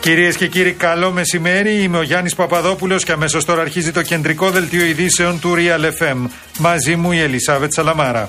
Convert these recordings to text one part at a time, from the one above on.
Κυρίες και κύριοι, καλό μεσημέρι. Είμαι ο Γιάννης Παπαδόπουλος και αμέσως τώρα αρχίζει το κεντρικό δελτίο ειδήσεων του Real FM. Μαζί μου η Ελισάβετ Σαλαμάρα.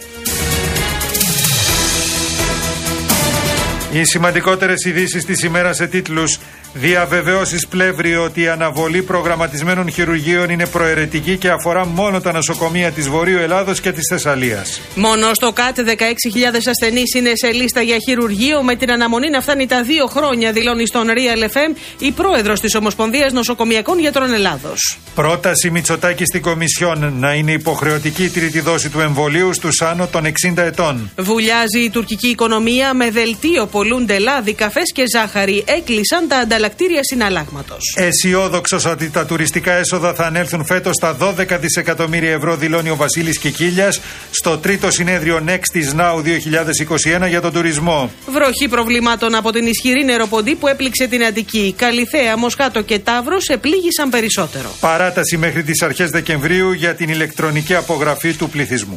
Οι σημαντικότερες ειδήσεις της ημέρας σε τίτλους: διαβεβαιώσεις Πλεύρη ότι η αναβολή προγραμματισμένων χειρουργείων είναι προαιρετική και αφορά μόνο τα νοσοκομεία της Βορείου Ελλάδος και της Θεσσαλίας. Μόνο στο ΚΑΤ 16.000 ασθενείς είναι σε λίστα για χειρουργείο, με την αναμονή να φτάνει τα 2 χρόνια, δηλώνει στον Real FM η πρόεδρος της Ομοσπονδίας Νοσοκομειακών Γιατρών Ελλάδος. Πρόταση Μητσοτάκη στην Κομισιόν να είναι υποχρεωτική η τρίτη δόση του εμβολίου στους άνω των 60 ετών. Βουλιάζει η τουρκική οικονομία, με δελτίο πολλούνται λάδι, καφές και ζάχαρη. Έκλεισαν τα ανταλλακτήρια συναλλάγματος. Αισιόδοξος ότι τα τουριστικά έσοδα θα ανέλθουν φέτος στα 12 δισεκατομμύρια ευρώ, δηλώνει ο Βασίλης Κικίλιας στο τρίτο συνέδριο Next is Now 2021 για τον τουρισμό. Βροχή προβλημάτων από την ισχυρή νεροποντή που έπληξε την Αττική. Καλιθέα, Μοσχάτο και Ταύρος επλήγησαν περισσότερο. Παράταση μέχρι τις αρχές Δεκεμβρίου για την ηλεκτρονική απογραφή του πληθυσμού.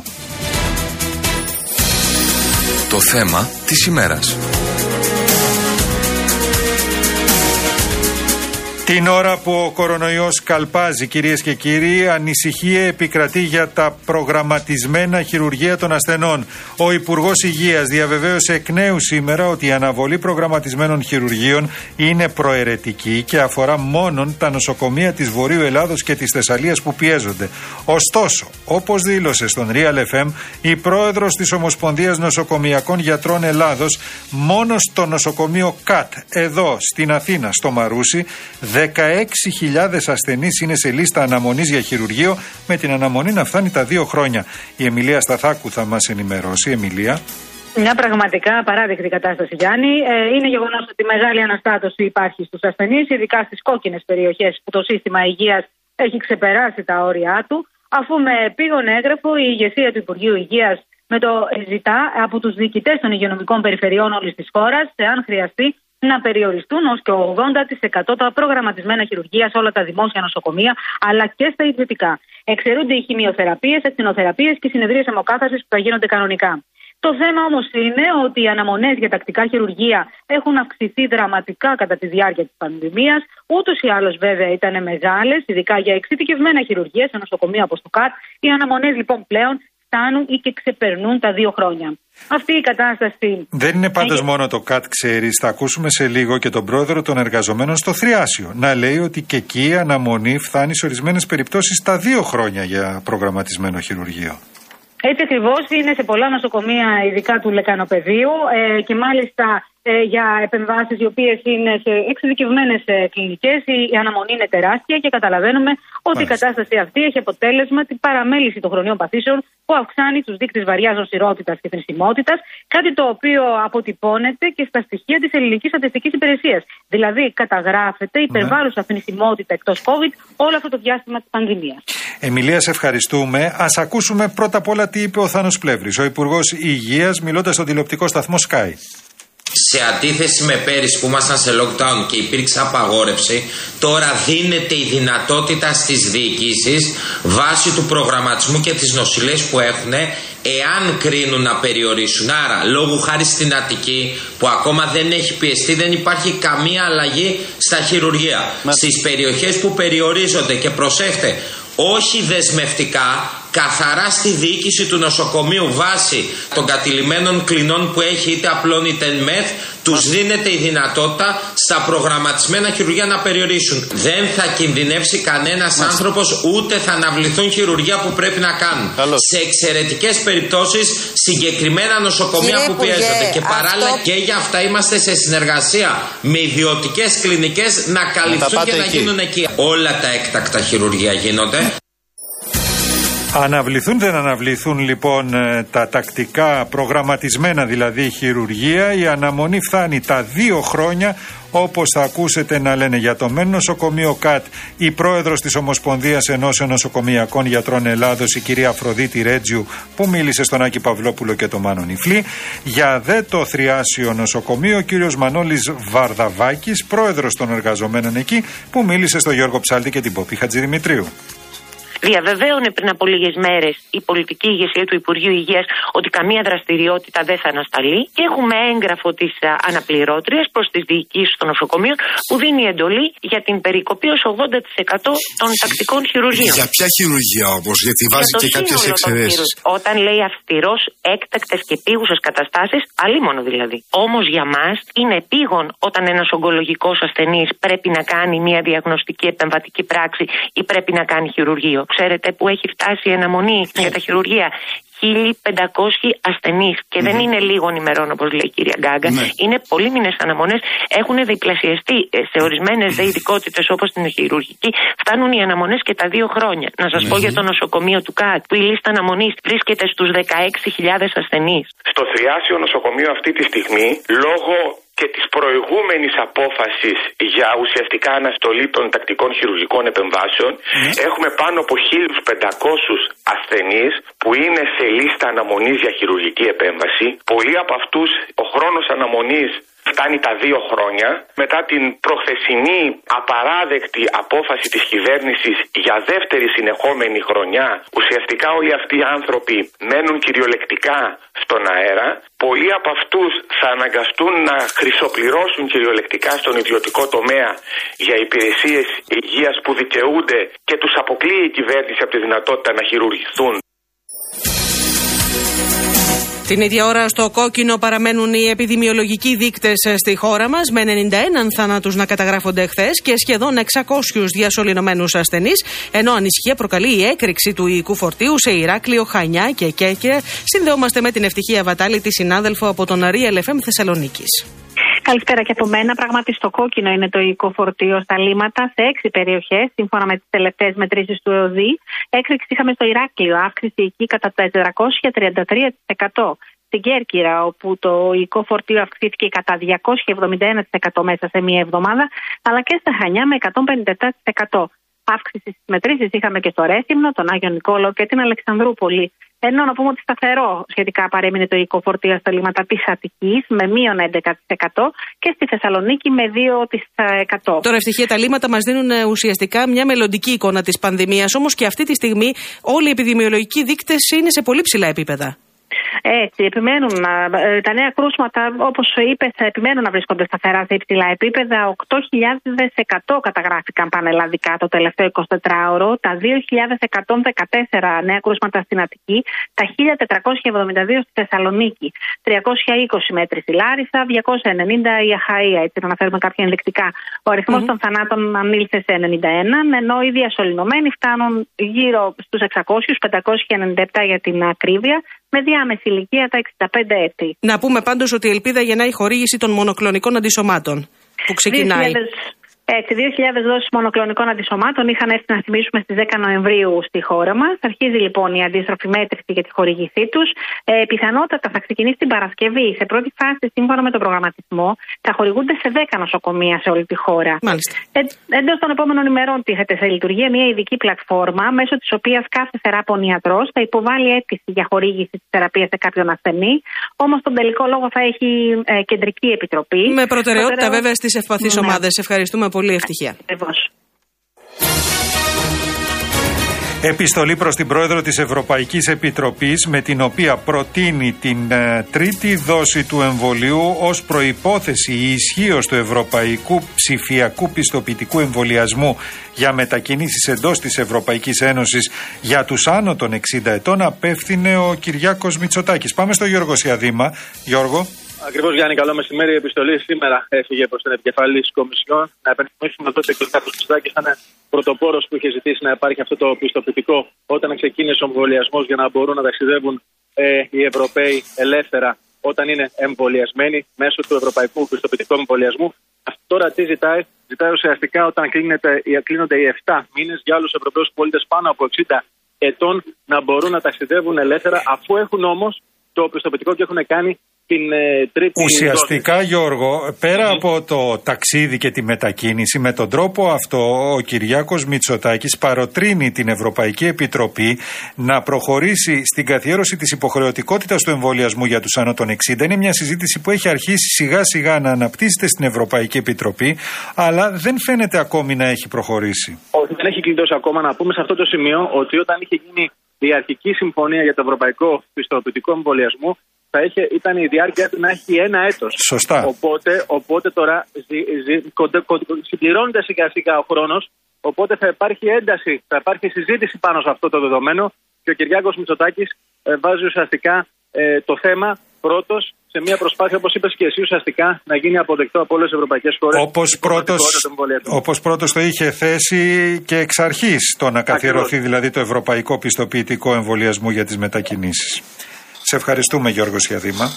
Το θέμα της ημέρας. Την ώρα που ο κορονοϊός καλπάζει, κυρίες και κύριοι, ανησυχία επικρατεί για τα προγραμματισμένα χειρουργεία των ασθενών. Ο Υπουργός Υγείας διαβεβαίωσε εκ νέου σήμερα ότι η αναβολή προγραμματισμένων χειρουργείων είναι προαιρετική και αφορά μόνον τα νοσοκομεία της Βορείου Ελλάδος και της Θεσσαλίας που πιέζονται. Ωστόσο, όπως δήλωσε στον Real FM η πρόεδρος της Ομοσπονδίας Νοσοκομειακών Γιατρών Ελλάδος, μόνο στο νοσοκομείο ΚΑΤ, εδώ στην Αθήνα, στο Μαρούσι, 16.000 ασθενείς είναι σε λίστα αναμονής για χειρουργείο, με την αναμονή να φτάνει τα 2 χρόνια. Η Εμιλία Σταθάκου θα μας ενημερώσει. Εμιλία. Μια πραγματικά απαράδεκτη κατάσταση, Γιάννη. Είναι γεγονός ότι μεγάλη αναστάτωση υπάρχει στους ασθενείς, ειδικά στις κόκκινες περιοχές που το σύστημα υγείας έχει ξεπεράσει τα όρια του, αφού με επίγον έγγραφο η ηγεσία του Υπουργείου Υγείας ζητά από τους διοικητές των υγειονομικών περιφερειών όλης της χώρας, εάν χρειαστεί, να περιοριστούν ως και 80% τα προγραμματισμένα χειρουργεία σε όλα τα δημόσια νοσοκομεία, αλλά και στα ιδιωτικά. Εξαιρούνται οι χημειοθεραπείες, ακτινοθεραπείες και οι συνεδρίες αιμοκάθαρσης που θα γίνονται κανονικά. Το θέμα όμως είναι ότι οι αναμονές για τακτικά χειρουργεία έχουν αυξηθεί δραματικά κατά τη διάρκεια της πανδημίας. Ούτως ή άλλως, βέβαια, ήταν μεγάλες, ειδικά για εξειδικευμένα χειρουργεία σε νοσοκομεία όπως το ΚΑΤ. Οι αναμονές λοιπόν πλέον φτάνουν ή και ξεπερνούν τα 2 χρόνια. Αυτή η κατάσταση. Δεν είναι πάντως μόνο το ΚΑΤ, ξέρεις. Θα ακούσουμε σε λίγο και τον πρόεδρο των εργαζομένων στο Θριάσιο να λέει ότι και εκεί η αναμονή φτάνει σε ορισμένες περιπτώσεις τα 2 χρόνια για προγραμματισμένο χειρουργείο. Έτσι ακριβώς είναι σε πολλά νοσοκομεία, ειδικά του Λεκανοπεδίου, και μάλιστα για επεμβάσεις οι οποίες είναι σε εξειδικευμένες κλινικές, η αναμονή είναι τεράστια και καταλαβαίνουμε ότι η κατάσταση αυτή έχει αποτέλεσμα την παραμέληση των χρονίων παθήσεων που αυξάνει τους δείκτες βαριάς νοσηρότητας και θνησιμότητας, κάτι το οποίο αποτυπώνεται και στα στοιχεία της Ελληνικής Στατιστικής Υπηρεσίας. Δηλαδή καταγράφεται υπερβάλλουσα θνησιμότητα εκτός COVID όλο αυτό το διάστημα της πανδημίας. Εμιλία, σε ευχαριστούμε. Ας ακούσουμε πρώτα απ' όλα τι είπε ο Θάνος Πλεύρης, ο Υπουργός Υγείας, μιλώντας στον τηλεοπτικό σταθμό Sky. Σε αντίθεση με πέρυσι που ήμασταν σε lockdown και υπήρξε απαγόρευση, τώρα δίνεται η δυνατότητα στις διοικήσεις βάσει του προγραμματισμού και τις νοσηλές που έχουν, εάν κρίνουν να περιορίσουν. Άρα, λόγου χάρη στην Αττική, που ακόμα δεν έχει πιεστεί, δεν υπάρχει καμία αλλαγή στα χειρουργεία. Στις περιοχές που περιορίζονται, και προσέχτε, όχι δεσμευτικά, καθαρά στη διοίκηση του νοσοκομείου βάσει των κατηλημένων κλινών που έχει, είτε απλών είτε μεθ, τους δίνεται η δυνατότητα στα προγραμματισμένα χειρουργεία να περιορίσουν. Δεν θα κινδυνεύσει κανένας άνθρωπος, ούτε θα αναβληθούν χειρουργεία που πρέπει να κάνουν. Σε εξαιρετικές περιπτώσεις, συγκεκριμένα νοσοκομεία που πιέζονται. Και παράλληλα και για αυτά είμαστε σε συνεργασία με ιδιωτικές κλινικές να καλυφθούν και να γίνουν εκεί. Όλα τα έκτακτα χειρουργεία γίνονται. Αναβληθούν, δεν αναβληθούν λοιπόν τα τακτικά προγραμματισμένα δηλαδή χειρουργεία. Η αναμονή φτάνει τα 2 χρόνια, όπως θα ακούσετε να λένε για το ΜΕΝ νοσοκομείο ΚΑΤ η πρόεδρος της Ομοσπονδίας Ενώσεων Νοσοκομειακών Γιατρών Ελλάδος, η κυρία Αφροδίτη Ρέτζιου, που μίλησε στον Άκη Παυλόπουλο και τον Μάνο Νιφλή. Για δε το Θριάσιο νοσοκομείο, ο κύριος Μανώλης Βαρδαβάκης, πρόεδρος των εργαζομένων εκεί, που μίλησε στον Γιώργο Ψάλτη και την Πόπη Χατζηδημητρίου. Διαβεβαίωνε πριν από λίγες μέρες η πολιτική ηγεσία του Υπουργείου Υγείας ότι καμία δραστηριότητα δεν θα ανασταλεί. Και έχουμε έγγραφο της αναπληρώτριας προς τις διοικήσεις των νοσοκομείων που δίνει εντολή για την περικοπή ως 80% των τακτικών χειρουργείων. Για ποια χειρουργία όμως, γιατί βάζει και κάποιες εξαιρέσεις. Όταν λέει αυστηρός, έκτακτες και επίγουσες καταστάσεις, αλίμονο δηλαδή. Όμως για μας είναι επίγον όταν ένας ογκολογικός ασθενής πρέπει να κάνει μια διαγνωστική επεμβατική πράξη ή πρέπει να κάνει χειρουργείο. Ξέρετε που έχει φτάσει η αναμονή για τα χειρουργεία? 1.500 ασθενείς και δεν είναι λίγων ημερών όπως λέει η κυρία Γκάγκα. Είναι πολλοί μήνες αναμονές, έχουν διπλασιαστεί σε ορισμένες ειδικότητες όπως την χειρουργική, φτάνουν οι αναμονές και τα 2 χρόνια. Να σας πω για το νοσοκομείο του ΚΑΤ που η λίστα αναμονής βρίσκεται στους 16.000 ασθενείς. Στο Θριάσιο νοσοκομείο αυτή τη στιγμή, λόγω και της προηγούμενης απόφασης για ουσιαστικά αναστολή των τακτικών χειρουργικών επεμβάσεων, έχουμε πάνω από 1.500 ασθενείς που είναι σε λίστα αναμονής για χειρουργική επέμβαση. Πολλοί από αυτούς ο χρόνος αναμονής φτάνει τα 2 χρόνια. Μετά την προχθεσινή απαράδεκτη απόφαση της κυβέρνησης για δεύτερη συνεχόμενη χρονιά, ουσιαστικά όλοι αυτοί οι άνθρωποι μένουν κυριολεκτικά στον αέρα. Πολλοί από αυτούς θα αναγκαστούν να χρυσοπληρώσουν κυριολεκτικά στον ιδιωτικό τομέα για υπηρεσίες υγείας που δικαιούνται και τους αποκλείει η κυβέρνηση από τη δυνατότητα να χειρουργηθούν. Την ίδια ώρα στο κόκκινο παραμένουν οι επιδημιολογικοί δείκτες στη χώρα μας, με 91 θανάτους να καταγράφονται χθες και σχεδόν 600 διασωληνωμένους ασθενείς, ενώ ανησυχία προκαλεί η έκρηξη του ιικού φορτίου σε Ηράκλειο, Χανιά και Κέρκυρα. Συνδεόμαστε με την Ευτυχία Βατάλη, τη συνάδελφο από τον Real FM Θεσσαλονίκης. Καλησπέρα και από μένα. Πράγματι, στο κόκκινο είναι το υλικό φορτίο στα λίμματα σε 6 περιοχές, σύμφωνα με τις τελευταίες μετρήσεις του ΕΟΔΗ. Έκρηξη είχαμε στο Ηράκλειο, αύξηση εκεί κατά 433%. Στην Κέρκυρα, όπου το υλικό φορτίο αυξήθηκε κατά 271% μέσα σε μία εβδομάδα, αλλά και στα Χανιά με 157%. Αύξηση στις μετρήσεις είχαμε και στο Ρέθυμνο, τον Άγιο Νικόλαο και την Αλεξανδρούπολη. Ενώ να πούμε ότι σταθερό σχετικά παρέμεινε το υλικό φορτίο στα λίμματα της Αττικής με μείον 11% και στη Θεσσαλονίκη με 2%. Τώρα, ευτυχία, τα λίμματα μας δίνουν ουσιαστικά μια μελλοντική εικόνα της πανδημίας. Όμως και αυτή τη στιγμή όλοι οι επιδημιολογικοί δείκτες είναι σε πολύ ψηλά επίπεδα. Έτσι, επιμένουν τα νέα κρούσματα, όπως είπες, επιμένουν να βρίσκονται σταθερά σε υψηλά επίπεδα. 8.100 καταγράφηκαν πανελλαδικά το τελευταίο 24ωρο, τα 2.114 νέα κρούσματα στην Αττική, τα 1.472 στη Θεσσαλονίκη, 320 μέτρη στη Λάρισα, 290 η Αχαΐα, έτσι να αναφέρουμε κάποια ενδεικτικά. Ο αριθμός των θανάτων ανήλθε σε 91, ενώ οι διασωληνωμένοι φτάνουν γύρω στους 600, 597 για την ακρίβεια, με διάμεση ηλικία τα 65 έτη. Να πούμε πάντως ότι η ελπίδα γεννάει χορήγηση των μονοκλονικών αντισωμάτων που ξεκινάει. 2.000 δόσεις μονοκλονικών αντισωμάτων είχαν έρθει να θυμίσουμε στις 10 Νοεμβρίου στη χώρα μας. Αρχίζει λοιπόν η αντίστροφη μέτρηση για τη χορήγησή τους. Πιθανότατα θα ξεκινήσει την Παρασκευή. Σε πρώτη φάση, σύμφωνα με τον προγραμματισμό, θα χορηγούνται σε 10 νοσοκομεία σε όλη τη χώρα. Εντός των επόμενων ημερών τίθεται σε λειτουργία μια ειδική πλατφόρμα, μέσω της οποίας κάθε θεράπων ιατρός θα υποβάλει αίτηση για χορήγηση της θεραπείας σε κάποιον ασθενή. Όμως τον τελικό λόγο θα έχει κεντρική επιτροπή. Με προτεραιότητα βέβαια στις ευπαθείς ομάδες. Ευχαριστούμε πολύ, Ευτυχία. Επιστολή προς την Πρόεδρο της Ευρωπαϊκής Επιτροπής, με την οποία προτείνει την τρίτη δόση του εμβολίου ως προϋπόθεση ισχύως του Ευρωπαϊκού Ψηφιακού Πιστοποιητικού Εμβολιασμού για μετακινήσεις εντός της Ευρωπαϊκής Ένωσης για τους άνω των 60 ετών, απέφθινε ο Κυριάκος Μητσοτάκης. Πάμε στο Γιώργο Σιαδήμα. Γιώργο. Ακριβώς, Γιάννη, καλό μεσημέρι. Η επιστολή σήμερα έφυγε προς την επικεφαλή της Κομισιόν. Να επενθυμίσουμε τότε ότι ο κ. Μητσοτάκης ήταν πρωτοπόρος που είχε ζητήσει να υπάρχει αυτό το πιστοποιητικό όταν ξεκίνησε ο εμβολιασμός για να μπορούν να ταξιδεύουν οι Ευρωπαίοι ελεύθερα όταν είναι εμβολιασμένοι μέσω του Ευρωπαϊκού Πιστοποιητικού Εμβολιασμού. Αυτό τώρα τι ζητάει? Ζητάει ουσιαστικά όταν κλείνονται οι 7 μήνες για άλλους Ευρωπαίους πολίτες πάνω από 60 ετών να μπορούν να ταξιδεύουν ελεύθερα, αφού έχουν όμως το πιστοποιητικό και έχουν κάνει την τρίτη. Ουσιαστικά, Γιώργο, πέρα από το ταξίδι και τη μετακίνηση, με τον τρόπο αυτό ο Κυριάκος Μητσοτάκης παροτρύνει την Ευρωπαϊκή Επιτροπή να προχωρήσει στην καθιέρωση της υποχρεωτικότητας του εμβολιασμού για τους άνω των 60. Είναι μια συζήτηση που έχει αρχίσει σιγά σιγά να αναπτύσσεται στην Ευρωπαϊκή Επιτροπή, αλλά δεν φαίνεται ακόμη να έχει προχωρήσει. Όχι, δεν έχει κλειδώσει ακόμα. Να πούμε σε αυτό το σημείο ότι όταν είχε γίνει η αρχική συμφωνία για το ευρωπαϊκό πιστοποιητικό εμβολιασμού, ήταν η διάρκεια του να έχει 1 έτος. Σωστά. Οπότε τώρα συμπληρώνεται σιγά σιγά ο χρόνος, οπότε θα υπάρχει ένταση, θα υπάρχει συζήτηση πάνω σε αυτό το δεδομένο και ο Κυριάκος Μητσοτάκης βάζει ουσιαστικά το θέμα πρώτος σε μια προσπάθεια, όπως είπες και εσύ, ουσιαστικά να γίνει αποδεκτό από όλες τις ευρωπαϊκές χώρες. Όπως πρώτος το είχε θέσει και εξ αρχής το να καθιερωθεί δηλαδή το ευρωπαϊκό πιστοποιητικό εμβολιασμού για τις μετακινήσεις. Σε ευχαριστούμε, Γιώργο Σιαδήμα.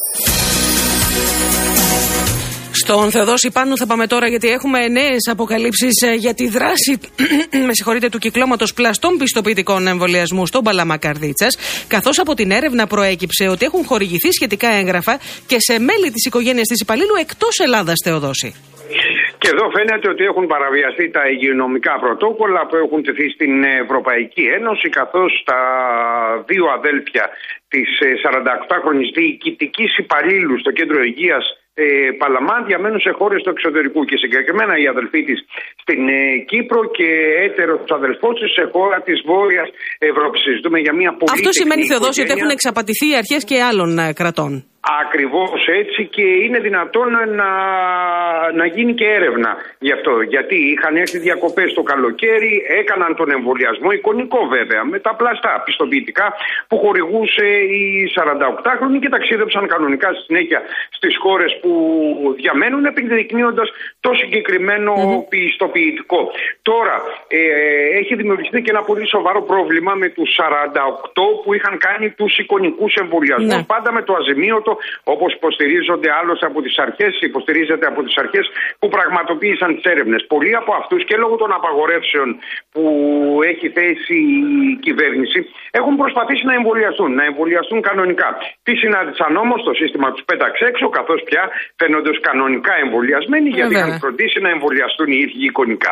Στον Θεοδόση Πάνου θα πάμε τώρα, γιατί έχουμε νέες αποκαλύψεις για τη δράση του κυκλώματος πλαστών πιστοποιητικών εμβολιασμού στον Παλαμά Καρδίτσας, καθώς από την έρευνα προέκυψε ότι έχουν χορηγηθεί σχετικά έγγραφα και σε μέλη της οικογένειας της υπαλλήλου εκτός Ελλάδας, Θεοδόση. Και εδώ φαίνεται ότι έχουν παραβιαστεί τα υγειονομικά πρωτόκολλα που έχουν τεθεί στην Ευρωπαϊκή Ένωση, καθώς τα 2 αδέλφια της 48χρονης διοικητικής υπαλλήλου στο κέντρο υγείας Παλαμά διαμένουν σε χώρες του εξωτερικού και συγκεκριμένα η αδελφή της στην Κύπρο και έτερος αδελφός της σε χώρα της Βόρειας Ευρώπης. Συζητούμε για μια πολύ. Αυτό σημαίνει, Θεοδόση, ότι έχουν εξαπατηθεί οι αρχές και άλλων κρατών. Ακριβώς έτσι, και είναι δυνατόν να γίνει και έρευνα γι' αυτό. Γιατί είχαν έρθει διακοπές το καλοκαίρι, έκαναν τον εμβολιασμό, εικονικό βέβαια, με τα πλαστά πιστοποιητικά που χορηγούσε η 48χρονη και ταξίδεψαν κανονικά στη συνέχεια στις χώρες που διαμένουν, επιδεικνύοντας το συγκεκριμένο πιστοποιητικό. Τώρα, έχει δημιουργηθεί και ένα πολύ σοβαρό πρόβλημα με τους 48 που είχαν κάνει τους εικονικούς εμβολιασμούς, πάντα με το αζημίωτο, όπως υποστηρίζεται άλλωστε υποστηρίζεται από τις αρχές που πραγματοποίησαν τις έρευνες. Πολλοί από αυτούς, και λόγω των απαγορεύσεων που έχει θέσει η κυβέρνηση, έχουν προσπαθήσει να εμβολιαστούν κανονικά. Τι συνάντησαν όμως, το σύστημα τους πέταξε έξω, καθώς πια φαίνονται ως κανονικά εμβολιασμένοι, γιατί είχαν φροντίσει να εμβολιαστούν οι ίδιοι εικονικά.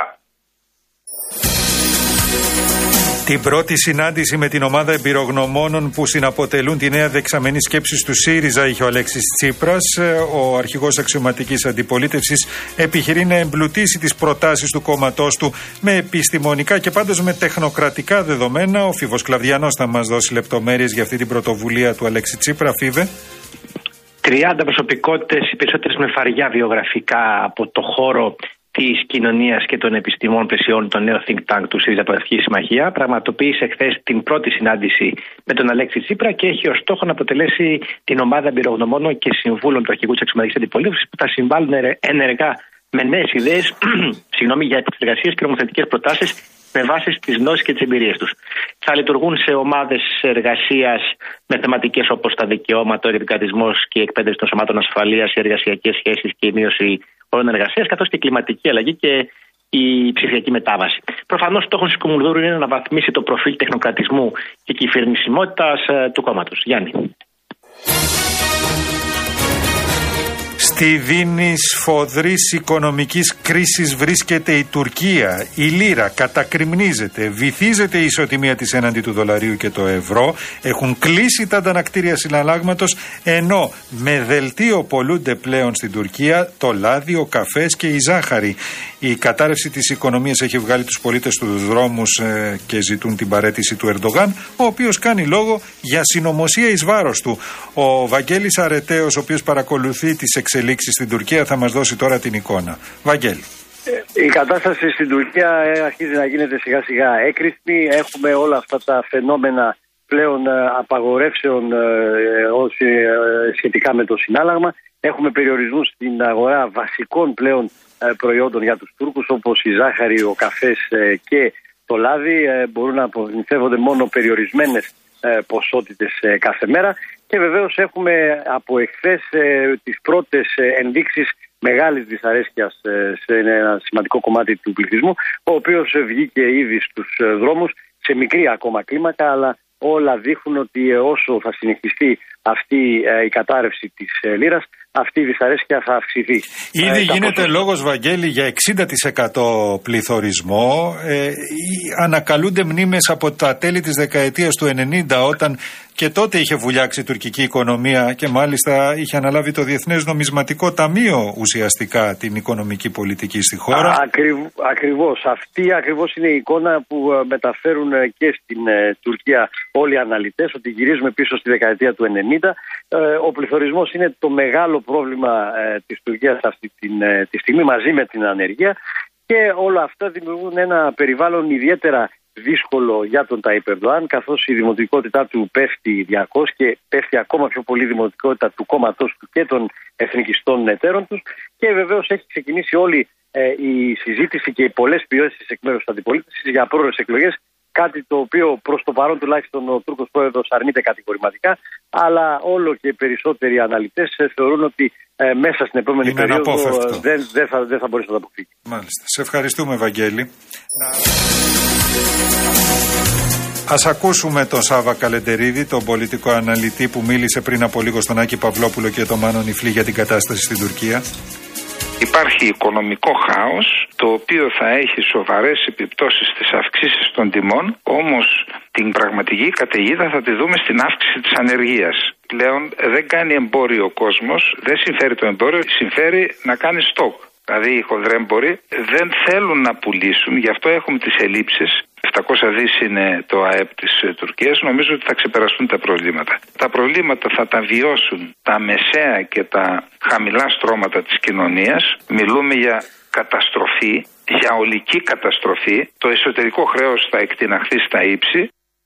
Την πρώτη συνάντηση με την ομάδα εμπειρογνωμόνων που συναποτελούν τη νέα δεξαμενή σκέψης του ΣΥΡΙΖΑ είχε ο Αλέξης Τσίπρας. Ο αρχηγός αξιωματικής αντιπολίτευσης επιχειρεί να εμπλουτίσει τις προτάσεις του κόμματός του με επιστημονικά και πάντως με τεχνοκρατικά δεδομένα. Ο Φίβος Κλαβδιανός θα μας δώσει λεπτομέρειες για αυτή την πρωτοβουλία του Αλέξη Τσίπρα. Φίβε. 30 προσωπικότητες, οι περισσότερες με φαριά βιογραφικά από το χώρο της κοινωνίας και των επιστημών πλαισιών, το νέο think tank του ΣΥΡΙΖΑ Προοδευτική Συμμαχία, πραγματοποίησε χθες την πρώτη συνάντηση με τον Αλέξη Τσίπρα και έχει ως στόχο να αποτελέσει την ομάδα εμπειρογνωμόνων και συμβούλων του αρχηγού της αξιωματικής αντιπολίτευσης που θα συμβάλλουν ενεργά με νέες ιδέες για επεξεργασίες και νομοθετικές προτάσεις με βάση τις γνώσεις και τις εμπειρίες τους. Θα λειτουργούν σε ομάδες εργασίας με θεματικές όπως τα δικαιώματα, ο εργατισμός και η εκπαίδευση των σωμάτων ασφαλείας, οι εργασιακές σχέσεις και η μείωση όρων εργασίας, καθώς και η κλιματική αλλαγή και η ψηφιακή μετάβαση. Προφανώς, στόχος της Κουμουνδούρου είναι να αναβαθμίσει το προφίλ τεχνοκρατισμού και κυβερνησιμότητας του κόμματος. Γιάννη. Στη δίνη σφοδρής οικονομικής κρίσης βρίσκεται η Τουρκία. Η λίρα κατακρημνίζεται, βυθίζεται η ισοτιμία της έναντι του δολαρίου και το ευρώ. Έχουν κλείσει τα αντανακτήρια συναλλάγματος, ενώ με δελτίο πωλούνται πλέον στην Τουρκία το λάδι, ο καφές και η ζάχαρη. Η κατάρρευση της οικονομίας έχει βγάλει τους πολίτες στους δρόμους και ζητούν την παραίτηση του Ερντογάν, ο οποίος κάνει λόγο για συνωμοσία εις βάρος του. Ο Βαγγέλης Αρεταίος, ο οποίος παρακολουθεί τις εξελίξεις στην Τουρκία, θα μας δώσει τώρα την εικόνα. Βαγγέλη. Η κατάσταση στην Τουρκία αρχίζει να γίνεται σιγά σιγά έκρηθμη. Έχουμε όλα αυτά τα φαινόμενα πλέον απαγορεύσεων σχετικά με το συνάλλαγμα. Έχουμε περιορισμούς στην αγορά βασικών πλέον προϊόντων για τους Τούρκους, όπως η ζάχαρη, ο καφές και το λάδι. Μπορούν να απομνηθεύονται μόνο περιορισμένες ποσότητες κάθε μέρα. Και βεβαίως έχουμε από εχθές τις πρώτες ενδείξεις μεγάλης δυσαρέσκειας σε ένα σημαντικό κομμάτι του πληθυσμού, ο οποίος βγήκε ήδη στους δρόμους σε μικρή ακόμα κλίμακα, αλλά όλα δείχνουν ότι όσο θα συνεχιστεί αυτή η κατάρρευση της λίρας, αυτή η δυσαρέσκεια θα αυξηθεί. Ήδη γίνεται λόγος, Βαγγέλη, για 60% πληθωρισμό. Ανακαλούνται μνήμες από τα τέλη της δεκαετίας του 90, όταν και τότε είχε βουλιάξει η τουρκική οικονομία και μάλιστα είχε αναλάβει το Διεθνές Νομισματικό Ταμείο ουσιαστικά την οικονομική πολιτική στη χώρα. Ακριβώς. Αυτή ακριβώς είναι η εικόνα που μεταφέρουν και στην Τουρκία όλοι οι αναλυτές, ότι γυρίζουμε πίσω στη δεκαετία του 90. Ο πληθωρισμός είναι το μεγάλο πρόβλημα της Τουρκίας αυτή τη στιγμή, μαζί με την ανεργία, και όλα αυτά δημιουργούν ένα περιβάλλον ιδιαίτερα δύσκολο για τον Ταϊπ Ερντοάν, καθώς η δημοτικότητά του πέφτει διαρκώς και πέφτει ακόμα πιο πολύ η δημοτικότητα του κόμματός του και των εθνικιστών εταίρων τους, και βεβαίως έχει ξεκινήσει όλη η συζήτηση και οι πολλές πιέσεις εκ μέρους της αντιπολίτευσης για πρόορες εκλογές, κάτι το οποίο προς το παρόν τουλάχιστον ο Τούρκος πρόεδρος αρνείται κατηγορηματικά, αλλά όλο και περισσότεροι αναλυτές θεωρούν ότι μέσα στην επόμενη περίοδο δεν θα μπορέσει να το αποφύγει. Μάλιστα. Σε ευχαριστούμε, Βαγγέλη. Ας ακούσουμε τον Σάβα Καλεντερίδη, τον πολιτικό αναλυτή που μίλησε πριν από λίγο στον Άκη Παυλόπουλο και τον Μάνο Νιφλή για την κατάσταση στην Τουρκία. Υπάρχει οικονομικό χάος, το οποίο θα έχει σοβαρές επιπτώσεις στις αυξήσεις των τιμών, όμως την πραγματική καταιγίδα θα τη δούμε στην αύξηση της ανεργίας. Πλέον δεν κάνει εμπόριο ο κόσμος, δεν συμφέρει το εμπόριο, συμφέρει να κάνει στόκ. Δηλαδή οι χονδρέμποροι δεν θέλουν να πουλήσουν, γι' αυτό έχουμε τις ελλείψεις. 700 δις είναι το ΑΕΠ της Τουρκίας, νομίζω ότι θα ξεπεραστούν τα προβλήματα. Τα προβλήματα θα τα βιώσουν τα μεσαία και τα χαμηλά στρώματα της κοινωνίας. Μιλούμε για καταστροφή, για ολική καταστροφή. Το εσωτερικό χρέος θα εκτιναχθεί στα ύψη.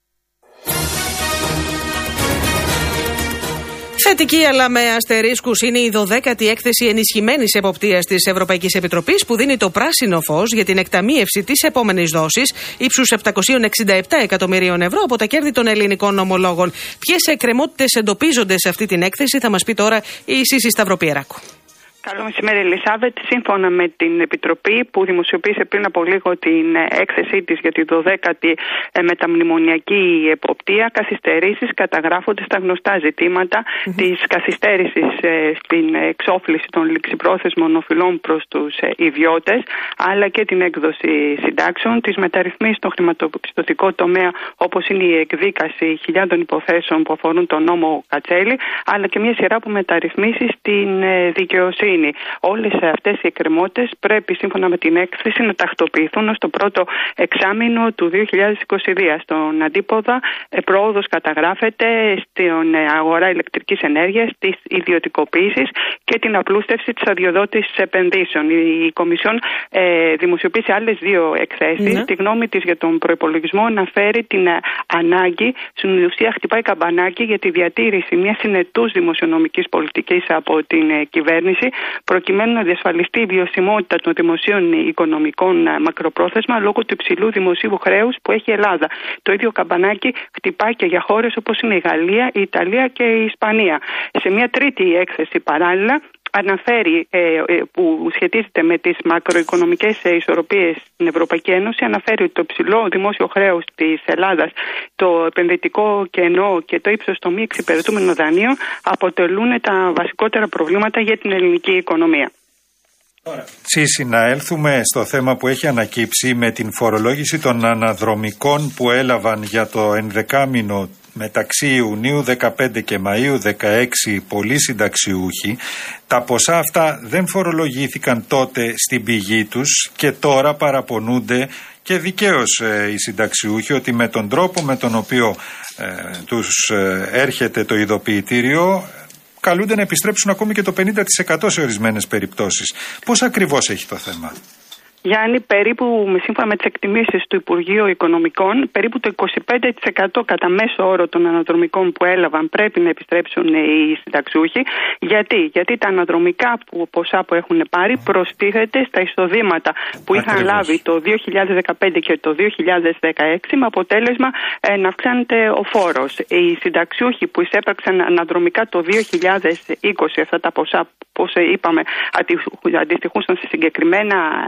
Θετική αλλά με αστερίσκους είναι η 12η έκθεση ενισχυμένης εποπτείας της Ευρωπαϊκής Επιτροπής, που δίνει το πράσινο φως για την εκταμείευση της επόμενης δόσης ύψους 767 εκατομμυρίων ευρώ από τα κέρδη των ελληνικών ομολόγων. Ποιες εκκρεμότητες εντοπίζονται σε αυτή την έκθεση, θα μας πει τώρα η Σύση Σταυροπιεράκου. Καλό μεσημέρι, Ελισάβετ. Σύμφωνα με την Επιτροπή που δημοσιοποίησε πριν από λίγο την έκθεσή της για τη 12η μεταμνημονιακή εποπτεία, καθυστερήσεις καταγράφονται στα γνωστά ζητήματα της καθυστέρησης στην εξόφληση των ληξιπρόθεσμων οφειλών προς τους ιδιώτες, αλλά και την έκδοση συντάξεων, τις μεταρρυθμίσεις στο χρηματοπιστωτικό τομέα, όπως είναι η εκδίκαση χιλιάδων υποθέσεων που αφορούν τον νόμο Κατσέλη, αλλά και μια σειρά από μεταρρυθμίσεις στην δικαιοσύνη. Όλες αυτές οι εκκρεμότητες πρέπει σύμφωνα με την έκθεση να τακτοποιηθούν ως το πρώτο εξάμηνο του 2022. Στον αντίποδα, πρόοδος καταγράφεται στην αγορά ηλεκτρικής ενέργειας, της ιδιωτικοποίησης και την απλούστευση της αδειοδότησης επενδύσεων. Η Κομισιόν δημοσιοποίησε άλλες δύο εκθέσεις. Τη γνώμη της για τον προϋπολογισμό αναφέρει την ανάγκη, στην ουσία χτυπάει καμπανάκι για τη διατήρηση μιας συνετούς δημοσιονομικής πολιτικής από την κυβέρνηση, προκειμένου να διασφαλιστεί η βιωσιμότητα των δημοσίων οικονομικών μακροπρόθεσμα λόγω του υψηλού δημοσίου χρέους που έχει η Ελλάδα. Το ίδιο καμπανάκι χτυπάει και για χώρες όπως είναι η Γαλλία, η Ιταλία και η Ισπανία. Σε μια τρίτη έκθεση παράλληλα αναφέρει, που σχετίζεται με τις μακροοικονομικές ισορροπίες στην Ευρωπαϊκή Ένωση, αναφέρει ότι το υψηλό δημόσιο χρέος της Ελλάδας, το επενδυτικό κενό και το ύψος των μη εξυπηρετούμενων δανείων αποτελούν τα βασικότερα προβλήματα για την ελληνική οικονομία. Σύση, να έλθουμε στο θέμα που έχει ανακύψει με την φορολόγηση των αναδρομικών που έλαβαν για το ενδεκάμηνο μεταξύ Ιουνίου 15 και Μαΐου 16 πολλοί συνταξιούχοι. Τα ποσά αυτά δεν φορολογήθηκαν τότε στην πηγή τους και τώρα παραπονούνται και δικαίως οι συνταξιούχοι ότι με τον τρόπο με τον οποίο τους έρχεται το ειδοποιητήριο καλούνται να επιστρέψουν ακόμη και το 50% σε ορισμένες περιπτώσεις. Πώς ακριβώς έχει το θέμα? Γιάννη, περίπου σύμφωνα με τις εκτιμήσεις του Υπουργείου Οικονομικών, περίπου το 25% κατά μέσο όρο των αναδρομικών που έλαβαν πρέπει να επιστρέψουν οι συνταξιούχοι. Γιατί τα αναδρομικά ποσά που έχουν πάρει προστίθεται στα εισοδήματα που είχαν λάβει το 2015 και το 2016, με αποτέλεσμα να αυξάνεται ο φόρος. Οι συνταξιούχοι που εισέπραξαν αναδρομικά το 2020, αυτά τα ποσά, όπως είπαμε, αντιστοιχούσαν σε συγκεκριμένα έτη,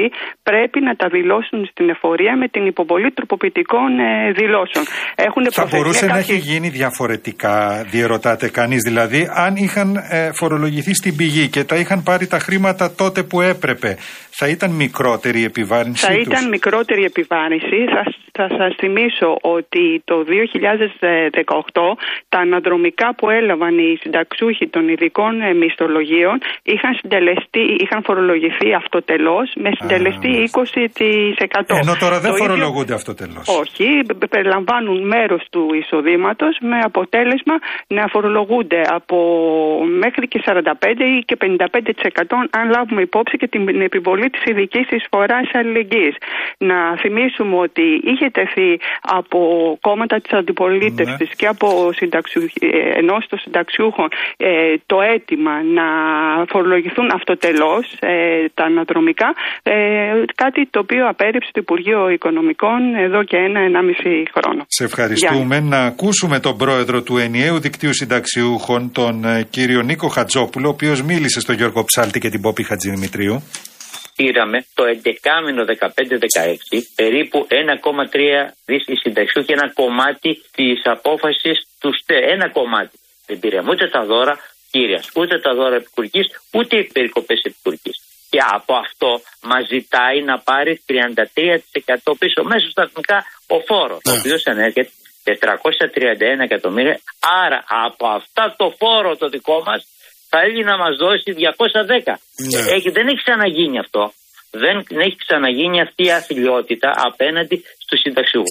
πρέπει να τα δηλώσουν στην εφορία με την υποβολή τροποποιητικών δηλώσεων. Θα μπορούσε να έχει γίνει διαφορετικά, διερωτάται κανείς, δηλαδή αν είχαν φορολογηθεί στην πηγή και τα είχαν πάρει τα χρήματα τότε που έπρεπε, θα ήταν μικρότερη η επιβάρυνση τους? Θα ήταν μικρότερη η επιβάρυνση. Θα σας θυμίσω ότι το 2018 τα αναδρομικά που έλαβαν οι συνταξιούχοι των ειδικών μισθολογίων είχαν φορολογηθεί αυτοτελώς με συντελεστή 20%. Ενώ τώρα δεν φορολογούνται αυτοτελώς. Όχι, περιλαμβάνουν μέρος του εισοδήματος με αποτέλεσμα να φορολογούνται από μέχρι και 45% ή και 55% αν λάβουμε υπόψη και την επιβολή της ειδικής εισφοράς αλληλεγγύης. Να θυμίσουμε ότι είχε τεθεί από κόμματα της αντιπολίτευσης και από ενός των συνταξιούχων το αίτημα να φορολογηθούν αυτοτελώς τα αναδρομικά, κάτι το οποίο απέρριψε το Υπουργείο Οικονομικών εδώ και 1,5 χρόνο. Σε ευχαριστούμε. Να ακούσουμε τον πρόεδρο του Ενιαίου Δικτύου Συνταξιούχων, τον κύριο Νίκο Χατζόπουλο, ο οποίος μίλησε στον Γιώργο Ψάλτη και την Πόπη Χατζηδημητρίου. Πήραμε το 11μηνο 15-16 περίπου 1,3 δις οι συνταξιούχοι, ένα κομμάτι της απόφασης του ΣΤΕ. Ένα κομμάτι. Δεν πήραμε ούτε τα δώρα κύριας, ούτε τα δώρα επικουρικής, ούτε οι περικοπές επικουρικής. Και από αυτό μας ζητάει να πάρει 33% πίσω μέσω σταθμικά ο φόρος, ο οποίος ανέρχεται 431 εκατομμύρια. Άρα από αυτά το φόρο το δικό μας θα έλεγε να μας δώσει 210. Δεν έχει ξαναγίνει αυτό. Δεν έχει ξαναγίνει αυτή η αθλιότητα απέναντι στους συνταξιούχους.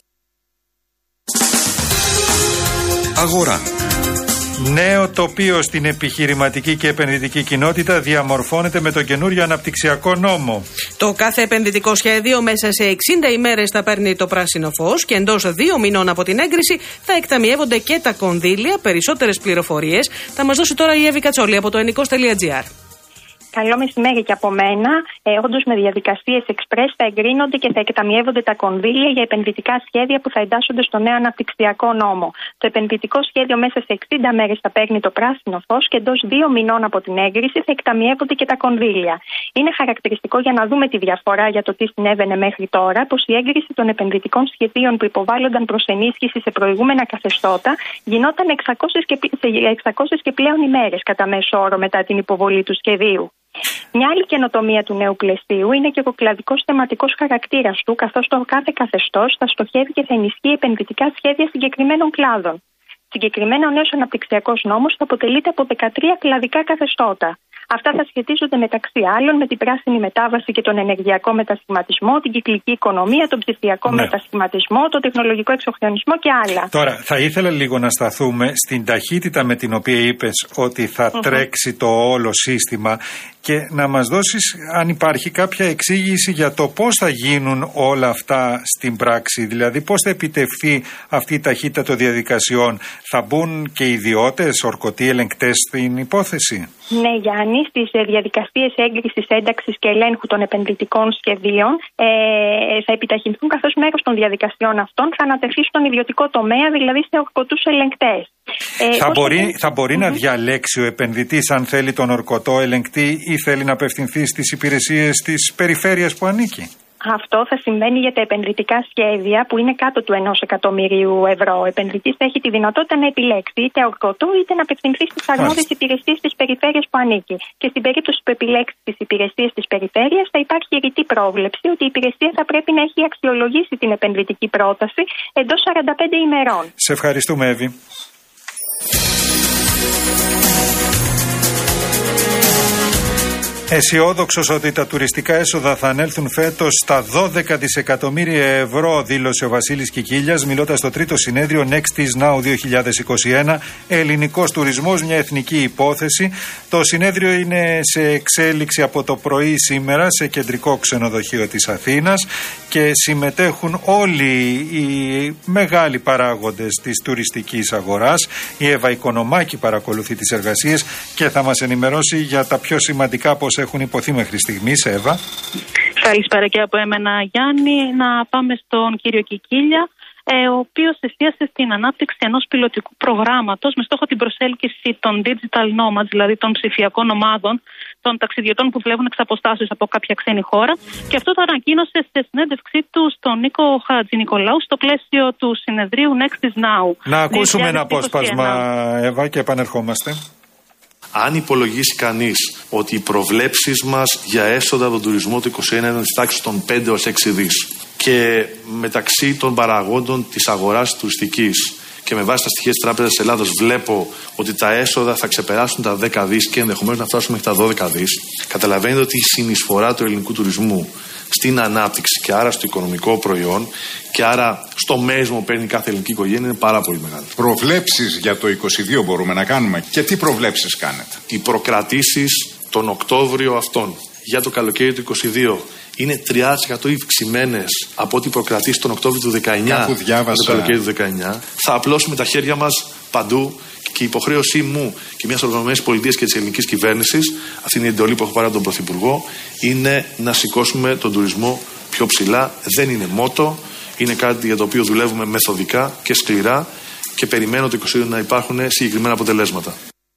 Αγορά. Νέο τοπίο στην επιχειρηματική και επενδυτική κοινότητα διαμορφώνεται με τον καινούριο αναπτυξιακό νόμο. Το κάθε επενδυτικό σχέδιο μέσα σε 60 ημέρες θα παίρνει το πράσινο φως και εντός 2 μηνών από την έγκριση θα εκταμιεύονται και τα κονδύλια. Περισσότερες πληροφορίες θα μας δώσει τώρα η Εύη Κατσόλη από το ennikos.gr. Καλό μεσημέρι και από μένα. Όντως, με διαδικασίες εξπρές θα εγκρίνονται και θα εκταμιεύονται τα κονδύλια για επενδυτικά σχέδια που θα εντάσσονται στο νέο αναπτυξιακό νόμο. Το επενδυτικό σχέδιο μέσα σε 60 μέρες θα παίρνει το πράσινο φως και εντός 2 μηνών από την έγκριση θα εκταμιεύονται και τα κονδύλια. Είναι χαρακτηριστικό για να δούμε τη διαφορά για το τι συνέβαινε μέχρι τώρα, πως η έγκριση των επενδυτικών σχεδίων που υποβάλλονταν προς ενίσχυση σε προηγούμενα καθεστώτα γινόταν 600 και πλέον ημέρες κατά μέσο όρο μετά την υποβολή του σχεδίου. Μια άλλη καινοτομία του νέου πλαισίου είναι και ο κλαδικός θεματικός χαρακτήρας του, καθώς το κάθε καθεστώς θα στοχεύει και θα ενισχύει επενδυτικά σχέδια συγκεκριμένων κλάδων. Συγκεκριμένα, ο νέος αναπτυξιακός νόμος θα αποτελείται από 13 κλαδικά καθεστώτα. Αυτά θα σχετίζονται μεταξύ άλλων με την πράσινη μετάβαση και τον ενεργειακό μετασχηματισμό, την κυκλική οικονομία, τον ψηφιακό μετασχηματισμό, τον τεχνολογικό εξοχρονισμό και άλλα. Τώρα, θα ήθελα λίγο να σταθούμε στην ταχύτητα με την οποία είπες ότι θα τρέξει το όλο σύστημα και να μας δώσεις, αν υπάρχει κάποια εξήγηση για το πώς θα γίνουν όλα αυτά στην πράξη. Δηλαδή, πώς θα επιτευχθεί αυτή η ταχύτητα των διαδικασιών. Θα μπουν και ιδιώτες, ορκωτοί ελεγκτές στην υπόθεση? Ναι, Γιάννη, στις διαδικασίες έγκρισης, ένταξης και ελέγχου των επενδυτικών σχεδίων θα επιταχυνθούν, καθώς μέρος των διαδικασιών αυτών θα ανατεθεί στον ιδιωτικό τομέα, δηλαδή σε ορκωτούς ελεγκτές. Θα μπορεί να διαλέξει ο επενδυτής αν θέλει τον ορκωτό ελεγκτή ή θέλει να απευθυνθεί στις υπηρεσίες της περιφέρειας που ανήκει? Αυτό θα συμβαίνει για τα επενδυτικά σχέδια που είναι κάτω του 1 εκατομμυρίου ευρώ. Ο επενδυτής θα έχει τη δυνατότητα να επιλέξει είτε ορκωτό είτε να απευθυνθεί στις αρμόδιες υπηρεσίες της περιφέρειας που ανήκει. Και στην περίπτωση που επιλέξει τις υπηρεσίες της περιφέρειας, θα υπάρχει ρητή πρόβλεψη ότι η υπηρεσία θα πρέπει να έχει αξιολογήσει την επενδυτική πρόταση εντός 45 ημερών. Σε ευχαριστούμε, Εύη. Αισιόδοξος ότι τα τουριστικά έσοδα θα ανέλθουν φέτος στα 12 δισεκατομμύρια ευρώ, δήλωσε ο Βασίλης Κικίλιας μιλώντας στο τρίτο συνέδριο Next is Now 2021. Ελληνικός τουρισμός, μια εθνική υπόθεση. Το συνέδριο είναι σε εξέλιξη από το πρωί σήμερα σε κεντρικό ξενοδοχείο της Αθήνας και συμμετέχουν όλοι οι μεγάλοι παράγοντες της τουριστικής αγοράς. Η Εύα Οικονομάκη παρακολουθεί τις εργασίες και θα μας ενημερώσει για τα πιο σημαντικά πώς έχουν υποθεί μέχρι στιγμής. Εύα. Καλησπέρα και από εμένα, Γιάννη. Να πάμε στον κύριο Κικίλια. ο οποίος εστίασε στην ανάπτυξη ενός πιλωτικού προγράμματος με στόχο την προσέλκυση των digital nomads, δηλαδή των ψηφιακών ομάδων, των ταξιδιωτών που δουλεύουν εξ αποστάσεως από κάποια ξένη χώρα. Και αυτό το ανακοίνωσε σε συνέντευξή του στον Νίκο Χατζηνικολάου στο πλαίσιο του συνεδρίου Next is Now. Να ακούσουμε ένα απόσπασμα, Εύα, και επανερχόμαστε. Αν υπολογίσει κανείς ότι οι προβλέψεις μας για έσοδα από τον τουρισμό του 2021 είναι της τάξης των 5 ως 6 δις και μεταξύ των παραγόντων της αγοράς τουριστικής και με βάση τα στοιχεία της Τράπεζας της Ελλάδας βλέπω ότι τα έσοδα θα ξεπεράσουν τα 10 δις και ενδεχομένως να φτάσουν μέχρι τα 12 δις, καταλαβαίνετε ότι η συνεισφορά του ελληνικού τουρισμού στην ανάπτυξη και άρα στο οικονομικό προϊόν και άρα στο μέσο που παίρνει κάθε ελληνική οικογένεια είναι πάρα πολύ μεγάλη. Προβλέψεις για το 22 μπορούμε να κάνουμε και τι προβλέψεις κάνετε? Οι προκρατήσεις τον Οκτώβριο αυτόν για το καλοκαίρι του 22 είναι 30% αυξημένες από ό,τι προκρατήσει τον Οκτώβριο του 19. Το καλοκαίρι του 19. Θα απλώσουμε τα χέρια μας παντού και η υποχρέωσή μου και μιας οργανωμένης πολιτείας και της ελληνικής κυβέρνησης, αυτή είναι η εντολή που έχω πάρει από τον Πρωθυπουργό, είναι να σηκώσουμε τον τουρισμό πιο ψηλά. Δεν είναι μότο, είναι κάτι για το οποίο δουλεύουμε μεθοδικά και σκληρά και περιμένω το 2022 να υπάρχουν συγκεκριμένα αποτελέσματα.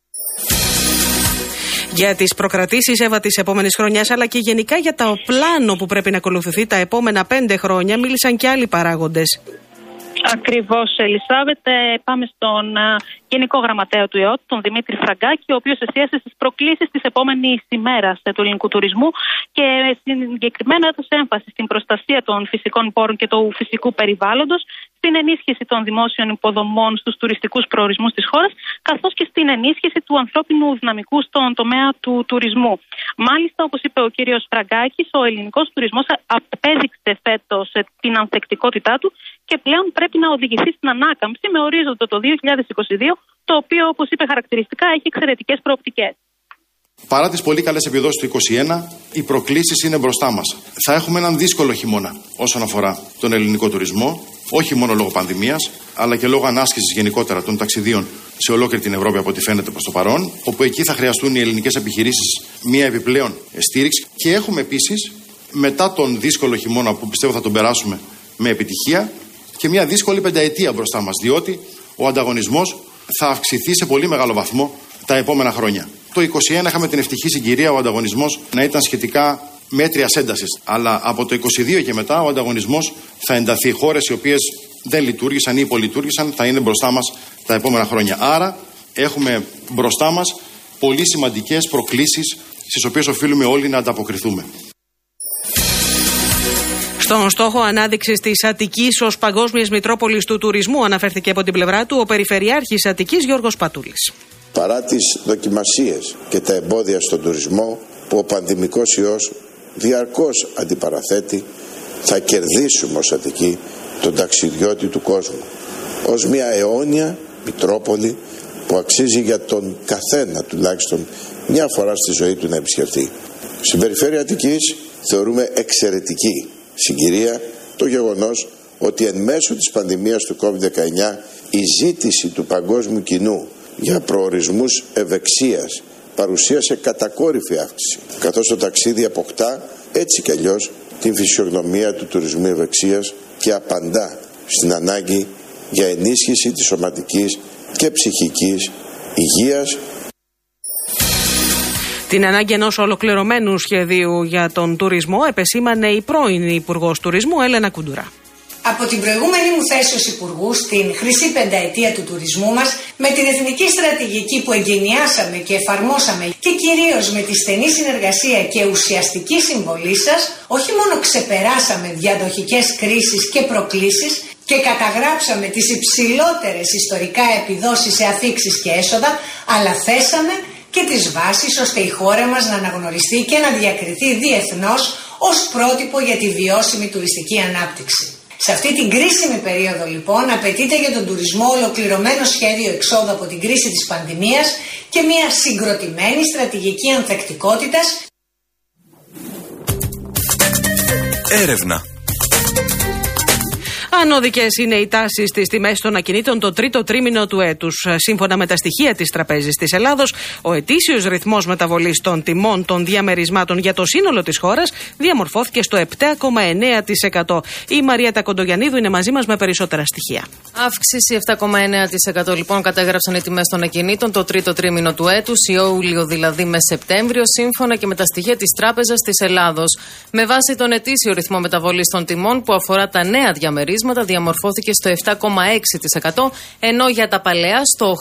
Για τις προκρατήσεις, Εύα, της επόμενης χρονιάς, αλλά και γενικά για το πλάνο που πρέπει να ακολουθηθεί τα επόμενα 5 χρόνια, μίλησαν και άλλοι παράγοντες. Ακριβώς, Ελισάβετ. Πάμε στον Γενικό Γραμματέα του ΕΟΤ, τον Δημήτρη Φραγκάκη, ο οποίος εστίασε στις προκλήσεις της επόμενης ημέρας του ελληνικού τουρισμού και συγκεκριμένα έδωσε έμφαση στην προστασία των φυσικών πόρων και του φυσικού περιβάλλοντος, στην ενίσχυση των δημόσιων υποδομών στους τουριστικούς προορισμούς της χώρας, καθώς και στην ενίσχυση του ανθρώπινου δυναμικού στον τομέα του τουρισμού. Μάλιστα, όπως είπε ο κύριος Φραγκάκης, ο ελληνικός τουρισμός απέδειξε φέτος την ανθεκτικότητά του και πλέον πρέπει να οδηγηθεί στην ανάκαμψη με ορίζοντα το 2022, το οποίο, όπως είπε χαρακτηριστικά, έχει εξαιρετικές προοπτικές. Παρά τις πολύ καλές επιδόσεις του 2021, οι προκλήσεις είναι μπροστά μας. Θα έχουμε έναν δύσκολο χειμώνα όσον αφορά τον ελληνικό τουρισμό, όχι μόνο λόγω πανδημίας, αλλά και λόγω ανάσκησης γενικότερα των ταξιδίων σε ολόκληρη την Ευρώπη από ό,τι φαίνεται προς το παρόν, όπου εκεί θα χρειαστούν οι ελληνικές επιχειρήσεις μία επιπλέον στήριξη. Και έχουμε επίσης, μετά τον δύσκολο χειμώνα που πιστεύω θα τον περάσουμε με επιτυχία, και μια δύσκολη πενταετία μπροστά μας, διότι ο ανταγωνισμός θα αυξηθεί σε πολύ μεγάλο βαθμό τα επόμενα χρόνια. Το 2021 είχαμε την ευτυχή συγκυρία ο ανταγωνισμός να ήταν σχετικά μέτριας έντασης, αλλά από το 2022 και μετά ο ανταγωνισμός θα ενταθεί. Χώρες οι οποίες δεν λειτουργήσαν ή υπολειτουργήσαν θα είναι μπροστά μας τα επόμενα χρόνια. Άρα έχουμε μπροστά μας πολύ σημαντικές προκλήσεις στις οποίες οφείλουμε όλοι να ανταποκριθούμε. Στον στόχο ανάδειξης της Αττικής ως παγκόσμιας μητρόπολης του τουρισμού αναφέρθηκε από την πλευρά του ο Περιφερειάρχης Αττικής Γιώργος Πατούλης. Παρά τις δοκιμασίες και τα εμπόδια στον τουρισμό που ο πανδημικός ιός διαρκώς αντιπαραθέτει, θα κερδίσουμε ως Αττική τον ταξιδιώτη του κόσμου ως μια αιώνια μητρόπολη που αξίζει για τον καθένα τουλάχιστον μια φορά στη ζωή του να επισκεφτεί. Στην περιφέρεια Αττικής θεωρούμε εξαιρετική συγκυρία το γεγονός ότι εν μέσω της πανδημίας του COVID-19 η ζήτηση του παγκόσμιου κοινού για προορισμούς ευεξίας παρουσίασε κατακόρυφη αύξηση, καθώς το ταξίδι αποκτά έτσι κι αλλιώς την φυσιογνωμία του τουρισμού ευεξίας και απαντά στην ανάγκη για ενίσχυση της σωματικής και ψυχικής υγείας. Την ανάγκη ενός ολοκληρωμένου σχεδίου για τον τουρισμό επεσήμανε η πρώην Υπουργός Τουρισμού Έλενα Κουντουρά. Από την προηγούμενη μου θέση ως Υπουργού στην χρυσή πενταετία του τουρισμού μας, με την εθνική στρατηγική που εγκαινιάσαμε και εφαρμόσαμε και κυρίως με τη στενή συνεργασία και ουσιαστική συμβολή σας, όχι μόνο ξεπεράσαμε διαδοχικές κρίσεις και προκλήσεις και καταγράψαμε τις υψηλότερες ιστορικά επιδόσεις σε αφίξεις και έσοδα, αλλά θέσαμε και τις βάσεις ώστε η χώρα μας να αναγνωριστεί και να διακριθεί διεθνώς ως πρότυπο για τη βιώσιμη τουριστική ανάπτυξη. Σε αυτή την κρίσιμη περίοδο λοιπόν απαιτείται για τον τουρισμό ολοκληρωμένο σχέδιο εξόδου από την κρίση της πανδημίας και μια συγκροτημένη στρατηγική ανθεκτικότητας. Έρευνα. Ανώδικες είναι οι τάσεις στις τιμές των ακινήτων το τρίτο τρίμηνο του έτους. Σύμφωνα με τα στοιχεία της Τραπέζης της Ελλάδος, ο ετήσιος ρυθμός μεταβολής των τιμών των διαμερισμάτων για το σύνολο της χώρας διαμορφώθηκε στο 7,9%. Η Μαριέτα Κοντογιαννίδου είναι μαζί μας με περισσότερα στοιχεία. Αύξηση 7,9% λοιπόν κατέγραψαν οι τιμές των ακινήτων το τρίτο τρίμηνο του έτους, Ιούλιο δηλαδή με Σεπτέμβριο, σύμφωνα και με τα στοιχεία της Τράπεζας της Ελλάδος. Με βάση τον ετήσιο ρυθμό μεταβολής των τιμών που αφορά τα νέα διαμερίσματα, διαμορφώθηκε στο 7,6%, ενώ για τα παλαιά στο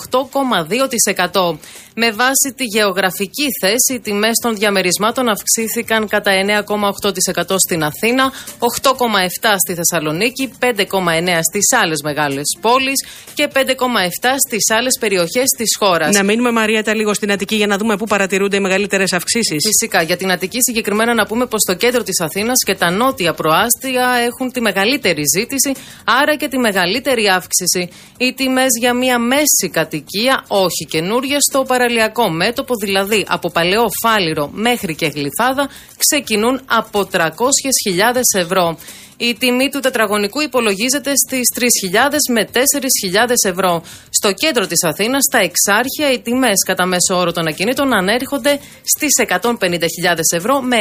8,2%. Με βάση τη γεωγραφική θέση, οι τιμές των διαμερισμάτων αυξήθηκαν κατά 9,8% στην Αθήνα, 8,7% στη Θεσσαλονίκη, 5,9% στις άλλες μεγάλες πόλεις και 5,7% στις άλλες περιοχές της χώρας. Να μείνουμε, Μαριέτα, λίγο στην Αττική για να δούμε πού παρατηρούνται οι μεγαλύτερες αυξήσεις. Φυσικά, για την Αττική συγκεκριμένα να πούμε πως το κέντρο της Αθήνας και τα νότια προάστια έχουν τη μεγαλύτερη ζήτηση, άρα και τη μεγαλύτερη αύξηση. Οι τιμές για μια μέση κατοικία, όχι καινούργια, στο παραλιακό μέτωπο, δηλαδή από Παλαιό Φάληρο μέχρι και Γλυφάδα, ξεκινούν από 300.000 ευρώ. Η τιμή του τετραγωνικού υπολογίζεται στις 3.000 με 4.000 ευρώ. Στο κέντρο της Αθήνας, στα Εξάρχεια, οι τιμές κατά μέσο όρο των ακινήτων ανέρχονται στις 150.000 ευρώ με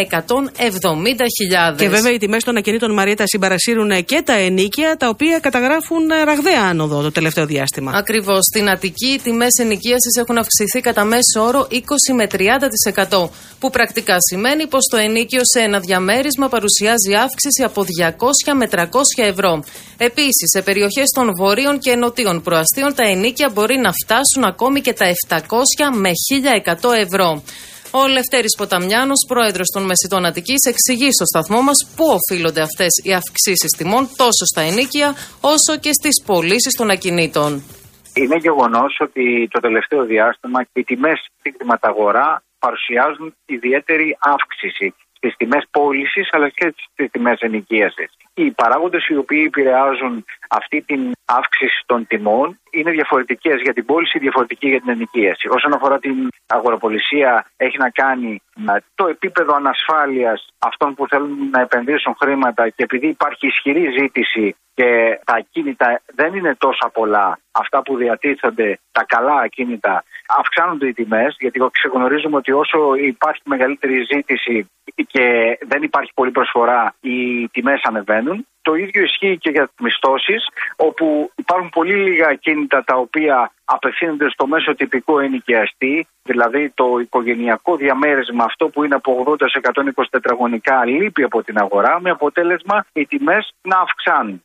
170.000. Και βέβαια οι τιμές των ακινήτων, Μαριέτα, συμπαρασύρουν και τα ενοίκια, τα οποία καταγράφουν ραγδαία άνοδο το τελευταίο διάστημα. Ακριβώς. Στην Αττική, οι τιμές ενοικίασης έχουν αυξηθεί κατά μέσο όρο 20 με 30%. Που πρακτικά σημαίνει πως το ενοίκιο σε ένα διαμέρισμα παρουσιάζει αύξηση από 200 με 300 ευρώ. Επίσης, σε περιοχές των βορείων και νοτίων προαστίων, τα ενοίκια μπορεί να φτάσουν ακόμη και τα 700 με 1.100 ευρώ. Ο Λευτέρης Ποταμιάνος, πρόεδρος των Μεσιτών Αττικής, εξηγεί στο σταθμό μας πού οφείλονται αυτές οι αυξήσεις τιμών τόσο στα ενοίκια όσο και στις πωλήσεις των ακινήτων. Είναι γεγονός ότι το τελευταίο διάστημα οι τιμές στην κτηματαγορά παρουσιάζουν ιδιαίτερη αύξηση στις τιμές πώλησης αλλά και στις τιμές ενοικίασης. Οι παράγοντες οι οποίοι επηρεάζουν αυτή την αύξηση των τιμών είναι διαφορετικές για την πώληση, διαφορετική για την ενοικίαση. Όσον αφορά την αγοραπολισία, έχει να κάνει με το επίπεδο ανασφάλειας αυτών που θέλουν να επενδύσουν χρήματα, και επειδή υπάρχει ισχυρή ζήτηση και τα ακίνητα δεν είναι τόσα πολλά, αυτά που διατίθενται, τα καλά ακίνητα, αυξάνονται οι τιμές, γιατί ξεγνωρίζουμε ότι όσο υπάρχει μεγαλύτερη ζήτηση και δεν υπάρχει πολλή προσφορά, οι τιμές ανεβαίνουν. Το ίδιο ισχύει και για τις μισθώσεις, όπου υπάρχουν πολύ λίγα ακίνητα τα οποία απευθύνονται στο μέσο τυπικό ενοικιαστή, δηλαδή το οικογενειακό διαμέρισμα, αυτό που είναι από 80 σε 120 τετραγωνικά, λείπει από την αγορά, με αποτέλεσμα οι τιμές να αυξάνουν.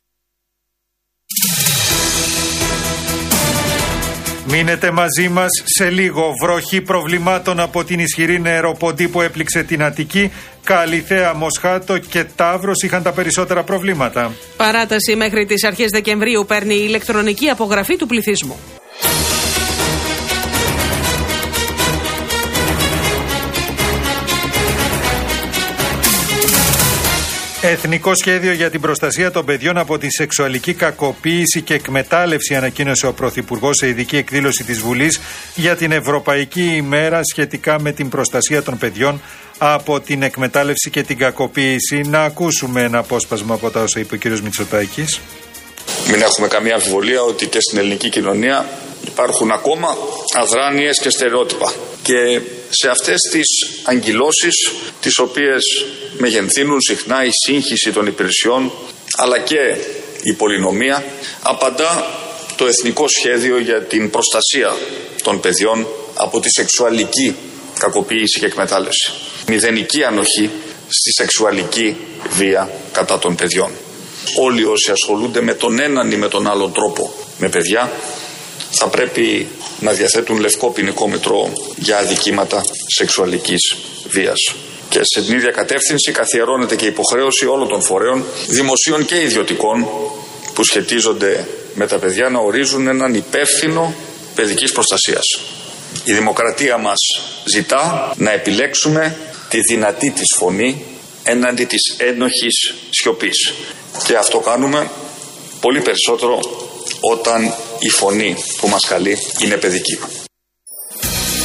Μείνετε μαζί μας σε λίγο. Βροχή προβλημάτων από την ισχυρή νεροποντή που έπληξε την Αττική. Καλιθέα, Μοσχάτο και Ταύρος είχαν τα περισσότερα προβλήματα. Παράταση μέχρι τις αρχές Δεκεμβρίου παίρνει η ηλεκτρονική απογραφή του πληθυσμού. Εθνικό σχέδιο για την προστασία των παιδιών από τη σεξουαλική κακοποίηση και εκμετάλλευση, ανακοίνωσε ο Πρωθυπουργός σε ειδική εκδήλωση της Βουλής για την Ευρωπαϊκή ημέρα σχετικά με την προστασία των παιδιών από την εκμετάλλευση και την κακοποίηση. Να ακούσουμε ένα απόσπασμα από τα όσα είπε ο κ. Μητσοτάκης. Μην έχουμε καμία αμφιβολία ότι και στην ελληνική κοινωνία υπάρχουν ακόμα αδράνειες και στερεότυπα. Και σε αυτές τις αγκυλώσεις, τις οποίες μεγενθύνουν συχνά η σύγχυση των υπηρεσιών αλλά και η πολυνομία, απαντά το Εθνικό Σχέδιο για την Προστασία των Παιδιών από τη Σεξουαλική Κακοποίηση και Εκμετάλλευση. Μηδενική ανοχή στη σεξουαλική βία κατά των παιδιών. Όλοι όσοι ασχολούνται με τον έναν ή με τον άλλον τρόπο με παιδιά θα πρέπει να διαθέτουν λευκό ποινικό μητρό για αδικήματα σεξουαλικής βίας. Και σε την ίδια κατεύθυνση καθιερώνεται και υποχρέωση όλων των φορέων, δημοσίων και ιδιωτικών, που σχετίζονται με τα παιδιά, να ορίζουν έναν υπεύθυνο παιδικής προστασίας. Η δημοκρατία μας ζητά να επιλέξουμε τη δυνατή της φωνή έναντι της ένοχης σιωπής. Και αυτό κάνουμε πολύ περισσότερο όταν η φωνή που μας καλεί είναι παιδική.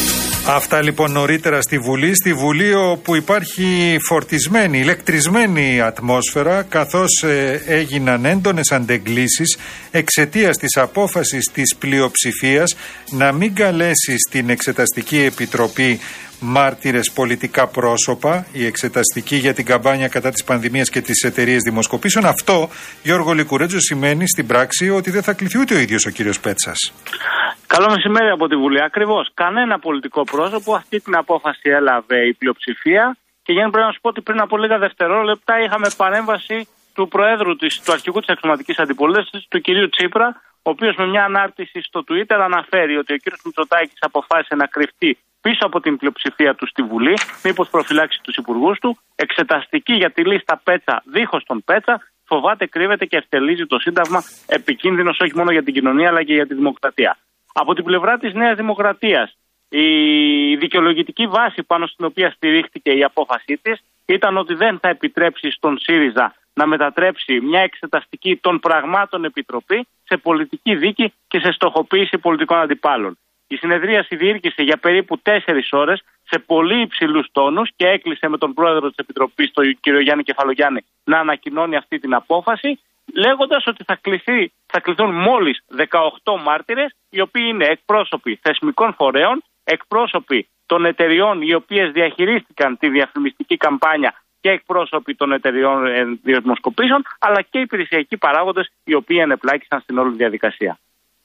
Αυτά λοιπόν νωρίτερα στη Βουλή όπου υπάρχει φορτισμένη, ηλεκτρισμένη ατμόσφαιρα, καθώς έγιναν έντονες αντεγκλήσεις εξαιτίας της απόφασης της πλειοψηφίας να μην καλέσει στην Εξεταστική Επιτροπή μάρτυρες πολιτικά πρόσωπα, η εξεταστική για την καμπάνια κατά της πανδημίας και τις εταιρείες δημοσκοπήσεων. Αυτό, Γιώργο Λικουρέτζο, σημαίνει στην πράξη ότι δεν θα κληθεί ούτε ο ίδιος ο κύριος Πέτσας. Καλό μεσημέρι από τη Βουλή. Ακριβώς. Κανένα πολιτικό πρόσωπο. Αυτή την απόφαση έλαβε η πλειοψηφία. Και για να πρέπει να σου πω ότι πριν από λίγα δευτερόλεπτα είχαμε παρέμβαση του Προέδρου του αρχηγού της Αξιωματικής Αντιπολίτευσης, του κυρίου Τσίπρα, ο οποίος με μια ανάρτηση στο Twitter αναφέρει ότι ο κύριος Μητσοτάκης αποφάσισε να κρυφτεί πίσω από την πλειοψηφία του στη Βουλή, μήπως προφυλάξει τους υπουργούς του, εξεταστική για τη λίστα Πέτσα δίχως τον Πέτσα, φοβάται, κρύβεται και ευτελίζει το Σύνταγμα, επικίνδυνος όχι μόνο για την κοινωνία αλλά και για τη δημοκρατία. Από την πλευρά της Νέας Δημοκρατίας, η δικαιολογητική βάση πάνω στην οποία στηρίχθηκε η απόφασή της ήταν ότι δεν θα επιτρέψει στον ΣΥΡΙΖΑ να μετατρέψει μια εξεταστική των πραγμάτων επιτροπή σε πολιτική δίκη και σε στοχοποίηση πολιτικών αντιπάλων. Η συνεδρίαση διήρκησε για περίπου 4 ώρες σε πολύ υψηλούς τόνους και έκλεισε με τον πρόεδρο της Επιτροπής, τον κύριο Γιάννη Κεφαλογιάννη, να ανακοινώνει αυτή την απόφαση, λέγοντας ότι θα κληθούν μόλις 18 μάρτυρες, οι οποίοι είναι εκπρόσωποι θεσμικών φορέων, εκπρόσωποι των εταιριών οι οποίες διαχειρίστηκαν τη διαφημιστική καμπάνια και εκπρόσωποι των εταιριών δημοσκοπήσεων, αλλά και υπηρεσιακοί παράγοντες οι οποίοι ενεπλάκησαν στην όλη διαδικασία.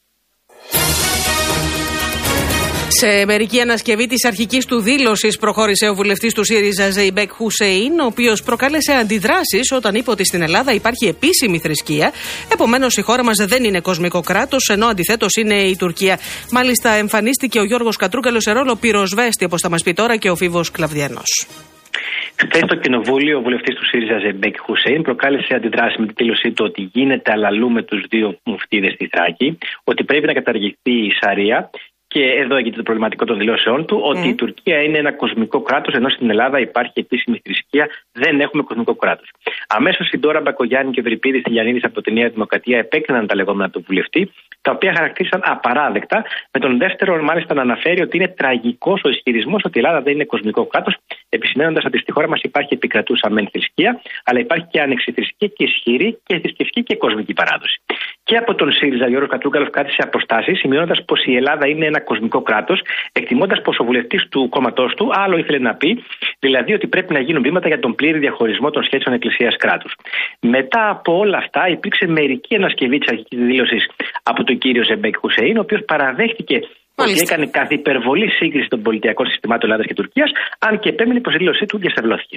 Σε μερική ανασκευή της αρχικής του δήλωσης προχώρησε ο βουλευτής του ΣΥΡΙΖΑ Ζεϊμπέκ Χουσέιν, ο οποίος προκάλεσε αντιδράσεις όταν είπε ότι στην Ελλάδα υπάρχει επίσημη θρησκεία. Επομένως, η χώρα μας δεν είναι κοσμικό κράτος, ενώ αντιθέτως είναι η Τουρκία. Μάλιστα, εμφανίστηκε ο Γιώργος Κατρούγκαλος σε ρόλο πυροσβέστη, όπως θα μας πει τώρα και ο Φίβος Κλαβδιανός. Χθες στο Κοινοβούλιο, ο βουλευτής του ΣΥΡΙΖΑ Ζεϊμπέκ Χουσέιν προκάλεσε αντιδράσει με την δήλωσή του ότι γίνεται αλλαλού με τους 2 μουφτίδες στη Θράκη, ότι πρέπει να καταργηθεί η Σαρία. Και εδώ έγινε το προβληματικό των δηλώσεων του, ότι η Τουρκία είναι ένα κοσμικό κράτος, ενώ στην Ελλάδα υπάρχει επίσημη θρησκεία, δεν έχουμε κοσμικό κράτος. Αμέσως η Ντόρα Μπακογιάννη και ο Ευρυπίδης Τηλιανίδης από τη Νέα Δημοκρατία επέκριναν τα λεγόμενα του βουλευτή, τα οποία χαρακτήρισαν απαράδεκτα, με τον δεύτερο μάλιστα να αναφέρει ότι είναι τραγικός ο ισχυρισμός ότι η Ελλάδα δεν είναι κοσμικό κράτος, επισημαίνοντας ότι στη χώρα μας υπάρχει επικρατούσα μεν θρησκεία, αλλά υπάρχει και ανεξιθρησκεία και ισχυρή και θρησκευτική και κοσμική παράδοση. Και από τον ΣΥΡΙΖΑ, Γιώργο Κατρούγκαλος κάθισε αποστάσεις, σημειώνοντας πως η Ελλάδα είναι ένα κοσμικό κράτος, εκτιμώντας πως ο βουλευτής του κόμματός του άλλο ήθελε να πει, δηλαδή ότι πρέπει να γίνουν βήματα για τον πλήρη διαχωρισμό των σχέσεων Εκκλησίας-κράτους. Μετά από όλα αυτά, υπήρξε μερική ανασκευή της αρχικής δήλωσης από τον κύριο Ζεϊμπέκ Χουσέιν, ο οποίος παραδέχτηκε ότι έκανε καθ' υπερβολή σύγκριση των πολιτιακών συστημάτων Ελλάδας και Τουρκίας, αν και επέμεινε πως η δήλωσή του διασταυλώθηκε.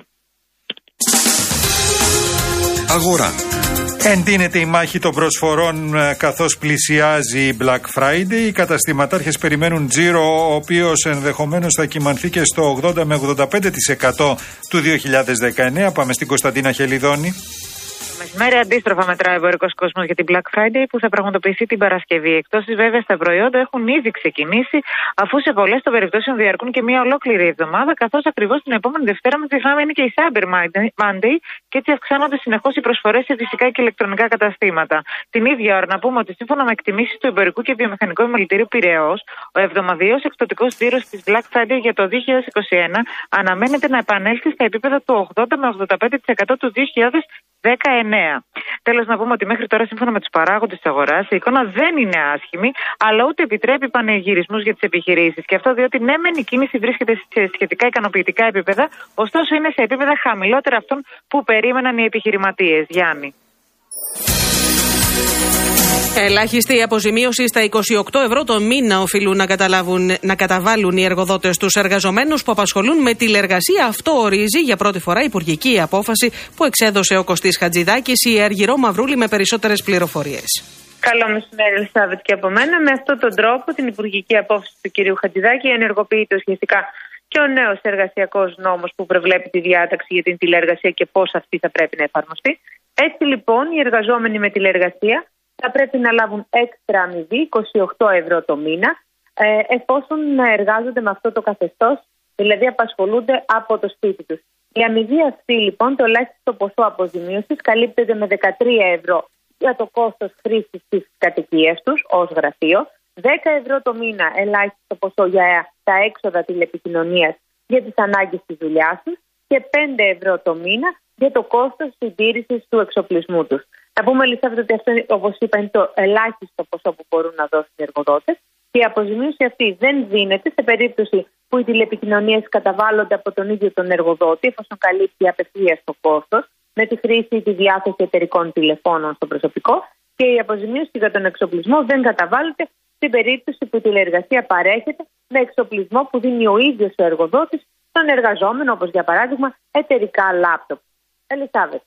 Αγορά. Εντείνεται η μάχη των προσφορών καθώς πλησιάζει η Black Friday. Οι καταστηματάρχες περιμένουν τζίρο ο οποίος ενδεχομένως θα κυμανθεί και στο 80 με 85% του 2019. Πάμε στην Κωνσταντίνα Χελιδόνη. Μεσημέρι αντίστροφα μετράει ο εμπορικός κόσμος για την Black Friday που θα πραγματοποιηθεί την Παρασκευή. Εκτόσεις βέβαια στα προϊόντα έχουν ήδη ξεκινήσει, αφού σε πολλές των περιπτώσεων διαρκούν και μια ολόκληρη εβδομάδα, καθώς ακριβώς την επόμενη Δευτέρα, μην ξεχνάμε, είναι και η Cyber Monday και έτσι αυξάνονται συνεχώς οι προσφορές σε φυσικά και ηλεκτρονικά καταστήματα. Την ίδια ώρα να πούμε ότι σύμφωνα με εκτιμήσεις του Εμπορικού και Βιομηχανικού Επιμελητηρίου Πειραιώς, ο εβδομαδιαίος εκπτωτικός τζίρος της Black Friday για το 2021 αναμένεται να επανέλθει στα επίπεδα του 80 με 85% του 2019. Τέλος, να πούμε ότι μέχρι τώρα, σύμφωνα με τους παράγοντες της αγοράς, η εικόνα δεν είναι άσχημη, αλλά ούτε επιτρέπει πανηγυρισμούς για τις επιχειρήσεις. Και αυτό διότι ναι, μεν η κίνηση βρίσκεται σε σχετικά ικανοποιητικά επίπεδα, ωστόσο είναι σε επίπεδα χαμηλότερα αυτών που περίμεναν οι επιχειρηματίες. Γιάννη. Ελάχιστη αποζημίωση στα 28 ευρώ το μήνα οφείλουν να καταβάλουν οι εργοδότες στους εργαζομένους που απασχολούν με τηλεργασία. Αυτό ορίζει για πρώτη φορά η υπουργική απόφαση που εξέδωσε ο Κωστής Χατζηδάκης. Η Αργυρό Μαυρούλη με περισσότερες πληροφορίες. Καλό μεσημέρι, Ελισάβετ, και από μένα. Με αυτόν τον τρόπο, την υπουργική απόφαση του κυρίου Χατζηδάκη ενεργοποιείται ουσιαστικά και ο νέος εργασιακός νόμος που προβλέπει τη διάταξη για την τηλεργασία και πώς αυτή θα πρέπει να εφαρμοστεί. Έτσι λοιπόν, οι εργαζόμενοι με τηλεργασία θα πρέπει να λάβουν έξτρα αμοιβή 28 ευρώ το μήνα, εφόσον εργάζονται με αυτό το καθεστώς, δηλαδή απασχολούνται από το σπίτι τους. Η αμοιβή αυτή λοιπόν, το ελάχιστο ποσό αποζημίωσης, καλύπτεται με 13 ευρώ για το κόστος χρήσης της κατοικίας τους ως γραφείο, €10 το μήνα ελάχιστο ποσό για τα έξοδα τηλεπικοινωνίας για τις ανάγκες της δουλειάς τους και €5 το μήνα για το κόστος συντήρησης του εξοπλισμού τους. Να πούμε, Ελισάβετ, ότι αυτό, όπως είπα, είναι το ελάχιστο ποσό που μπορούν να δώσουν οι εργοδότες. Και η αποζημίωση αυτή δεν δίνεται σε περίπτωση που οι τηλεπικοινωνίες καταβάλλονται από τον ίδιο τον εργοδότη, εφόσον καλύπτει απευθείας το κόστος, με τη χρήση ή τη διάθεση εταιρικών τηλεφώνων στο προσωπικό, και η αποζημίωση για τον εξοπλισμό δεν καταβάλλεται στην περίπτωση που η τηλεεργασία παρέχεται με εξοπλισμό που δίνει ο ίδιος ο εργοδότης στον εργαζόμενο, όπως για παράδειγμα εταιρικά λάπτοπ. Ελισάβετ.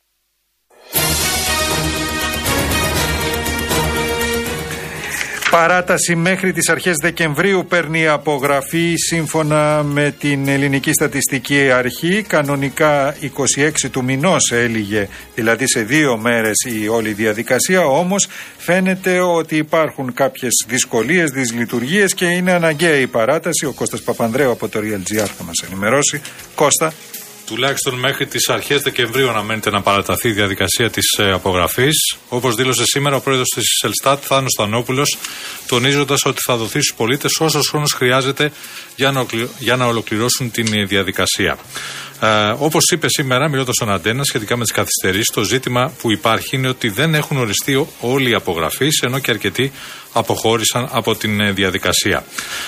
Παράταση μέχρι τις αρχές Δεκεμβρίου παίρνει απογραφή σύμφωνα με την Ελληνική Στατιστική Αρχή. Κανονικά 26 του μηνός έλυγε, δηλαδή σε 2 μέρες η όλη διαδικασία. Όμως φαίνεται ότι υπάρχουν κάποιες δυσκολίες, δυσλειτουργίες και είναι αναγκαία η παράταση. Ο Κώστας Παπανδρέου από το Real GR θα μας ενημερώσει. Κώστα. Τουλάχιστον μέχρι τις αρχές Δεκεμβρίου αναμένεται να παραταθεί η διαδικασία της απογραφής. Όπως δήλωσε σήμερα ο πρόεδρος της Ελστάτ, Θάνος Στανόπουλος, τονίζοντας ότι θα δοθεί στους πολίτες όσος χρόνος χρειάζεται για να ολοκληρώσουν την διαδικασία. Όπως είπε σήμερα, μιλώντας στον Αντένα σχετικά με τις καθυστερήσεις, το ζήτημα που υπάρχει είναι ότι δεν έχουν οριστεί όλοι οι απογραφείς, ενώ και αρκετοί αποχώρησαν από την διαδικασία.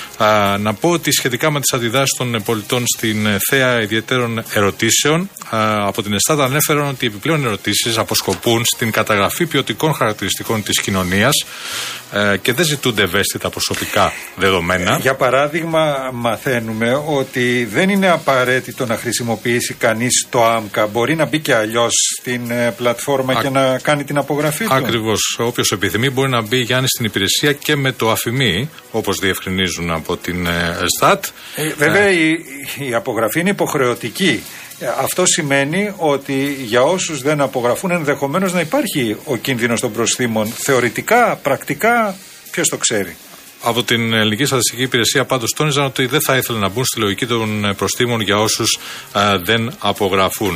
Να πω ότι σχετικά με τις αντιδράσεις των πολιτών στην θέα ιδιαίτερων ερωτήσεων, από την Ελστάτ ανέφεραν ότι οι επιπλέον ερωτήσεις αποσκοπούν στην καταγραφή ποιοτικών χαρακτηριστικών της κοινωνίας και δεν ζητούνται ευαίσθητα προσωπικά δεδομένα. Για παράδειγμα, μαθαίνουμε ότι δεν είναι απαραίτητο να χρησιμοποιήσει κανείς το ΆΜΚΑ. Μπορεί να μπει και αλλιώς στην πλατφόρμα και να κάνει την απογραφή του. Ακριβώς. Όποιος επιθυμεί μπορεί να μπει, Γιάννη, στην υπηρεσία και με το αφημί, όπως διευκρινίζουν από την Ελστάτ. Βέβαια, η απογραφή είναι υποχρεωτική. Αυτό σημαίνει ότι για όσους δεν απογραφούν ενδεχομένως να υπάρχει ο κίνδυνος των προσθήμων. Θεωρητικά, πρακτικά, ποιος το ξέρει. Από την Ελληνική Στατιστική Υπηρεσία πάντως τόνιζαν ότι δεν θα ήθελαν να μπουν στη λογική των προστήμων για όσους δεν απογραφούν.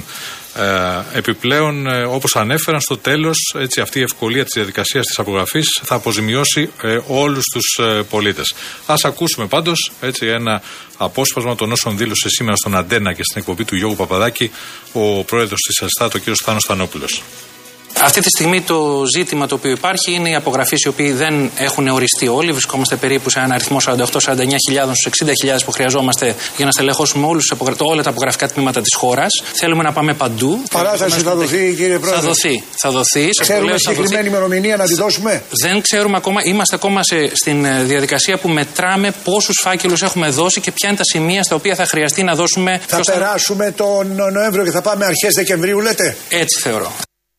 Επιπλέον, όπως ανέφεραν στο τέλος, έτσι, αυτή η ευκολία της διαδικασίας της απογραφής θα αποζημιώσει όλους τους πολίτες. Ας ακούσουμε πάντως, έτσι, ένα απόσπασμα των όσων δήλωσε σήμερα στον Αντένα και στην εκπομπή του Γιώργου Παπαδάκη ο πρόεδρος της Ελστάτ, ο κ. Θάνος Στανόπουλος. Αυτή τη στιγμή το ζήτημα το οποίο υπάρχει είναι οι απογραφείς οι οποίοι δεν έχουν οριστεί όλοι. Βρισκόμαστε περίπου σε ένα αριθμό 48-49.000 στους 60.000 που χρειαζόμαστε για να στελεχώσουμε όλα τα απογραφικά τμήματα της χώρας. Θέλουμε να πάμε παντού. Παράταση θα δοθεί, κύριε Πρόεδρε. Θα δοθεί. Ξέρουμε συγκεκριμένη ημερομηνία να τη δώσουμε. Δεν ξέρουμε ακόμα. Είμαστε ακόμα στην διαδικασία που μετράμε πόσους φάκελους έχουμε δώσει και ποια είναι τα σημεία στα οποία θα χρειαστεί να δώσουμε. Θα περάσουμε τον Νοέμβριο και θα πάμε αρχές Δεκεμβρίου, λέτε. Έτσι θεωρώ.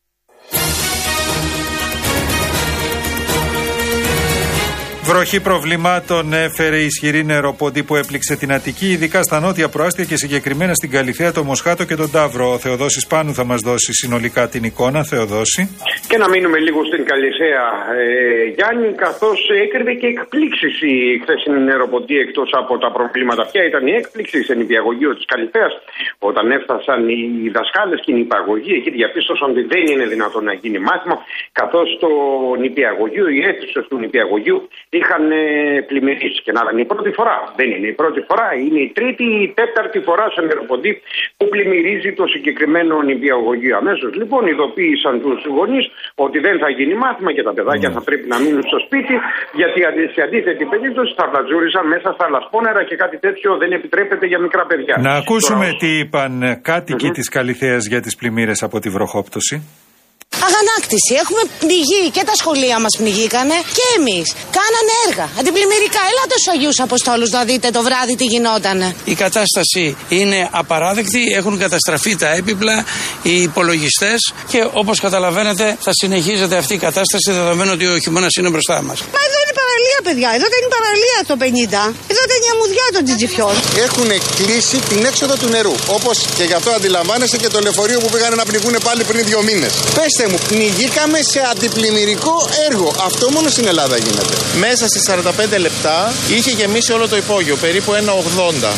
Βροχή προβλημάτων έφερε ισχυρή νεροποντή που έπληξε την Αττική, ειδικά στα νότια προάστια και συγκεκριμένα στην Καλιθέα, το Μοσχάτο και τον Ταύρο. Ο Θεοδόσης Πάνου θα μας δώσει συνολικά την εικόνα. Θεοδόση. Και να μείνουμε λίγο στην Καλιθέα, Γιάννη, καθώς έκρυβε και εκπλήξεις η χθεσινή νεροποντή εκτός από τα προβλήματα. Ποια ήταν η έκπληξη σε νηπιαγωγείο της Καλιθέας? Όταν έφτασαν οι δασκάλες και οι νηπιαγωγοί, εκεί διαπίστωσαν ότι δεν είναι δυνατόν να γίνει μάθημα, καθώς το νηπιαγωγείο, οι αίθουσες του νηπιαγωγείου είχαν πλημμυρίσει. Και να ήταν η πρώτη φορά. Δεν είναι η πρώτη φορά, είναι η τρίτη ή η τέταρτη φορά σε νεροποντή που πλημμυρίζει το συγκεκριμένο νηπιαγωγείο. Αμέσως λοιπόν ειδοποίησαν τους γονείς ότι δεν θα γίνει μάθημα και τα παιδάκια θα πρέπει να μείνουν στο σπίτι, γιατί σε αντίθετη περίπτωση θα βλατζούριζαν μέσα στα λασπόνερα και κάτι τέτοιο δεν επιτρέπεται για μικρά παιδιά. Να ακούσουμε τι είπαν κάτοικοι της Καλιθέας για τις πλημμύρες από τη βροχόπτωση. Αγανάκτηση. Έχουμε πνιγεί και τα σχολεία μας πνιγήκανε και εμείς. Κάνανε έργα αντιπλημμυρικά. Ελάτε στους Αγίους Αποστόλους να δείτε το βράδυ τι γινότανε. Η κατάσταση είναι απαράδεκτη. Έχουν καταστραφεί τα έπιπλα, οι υπολογιστές και όπως καταλαβαίνετε θα συνεχίζεται αυτή η κατάσταση δεδομένου ότι ο χειμώνας είναι μπροστά μας. Μα εδώ είναι παραλία, παιδιά. Εδώ δεν είναι παραλία το 50. Εδώ ήταν η αμμουδιά των Τζιτζιφιών. Έχουν κλείσει την έξοδο του νερού. Όπως και γι' αυτό αντιλαμβάνεστε και το λεωφορείο που πήγανε να πνιγούν πάλι πριν 2 μήνες. Πέστε μου, πνιγήκαμε σε αντιπλημμυρικό έργο. Αυτό μόνο στην Ελλάδα γίνεται. Μέσα σε 45 λεπτά είχε γεμίσει όλο το υπόγειο, περίπου 1,80.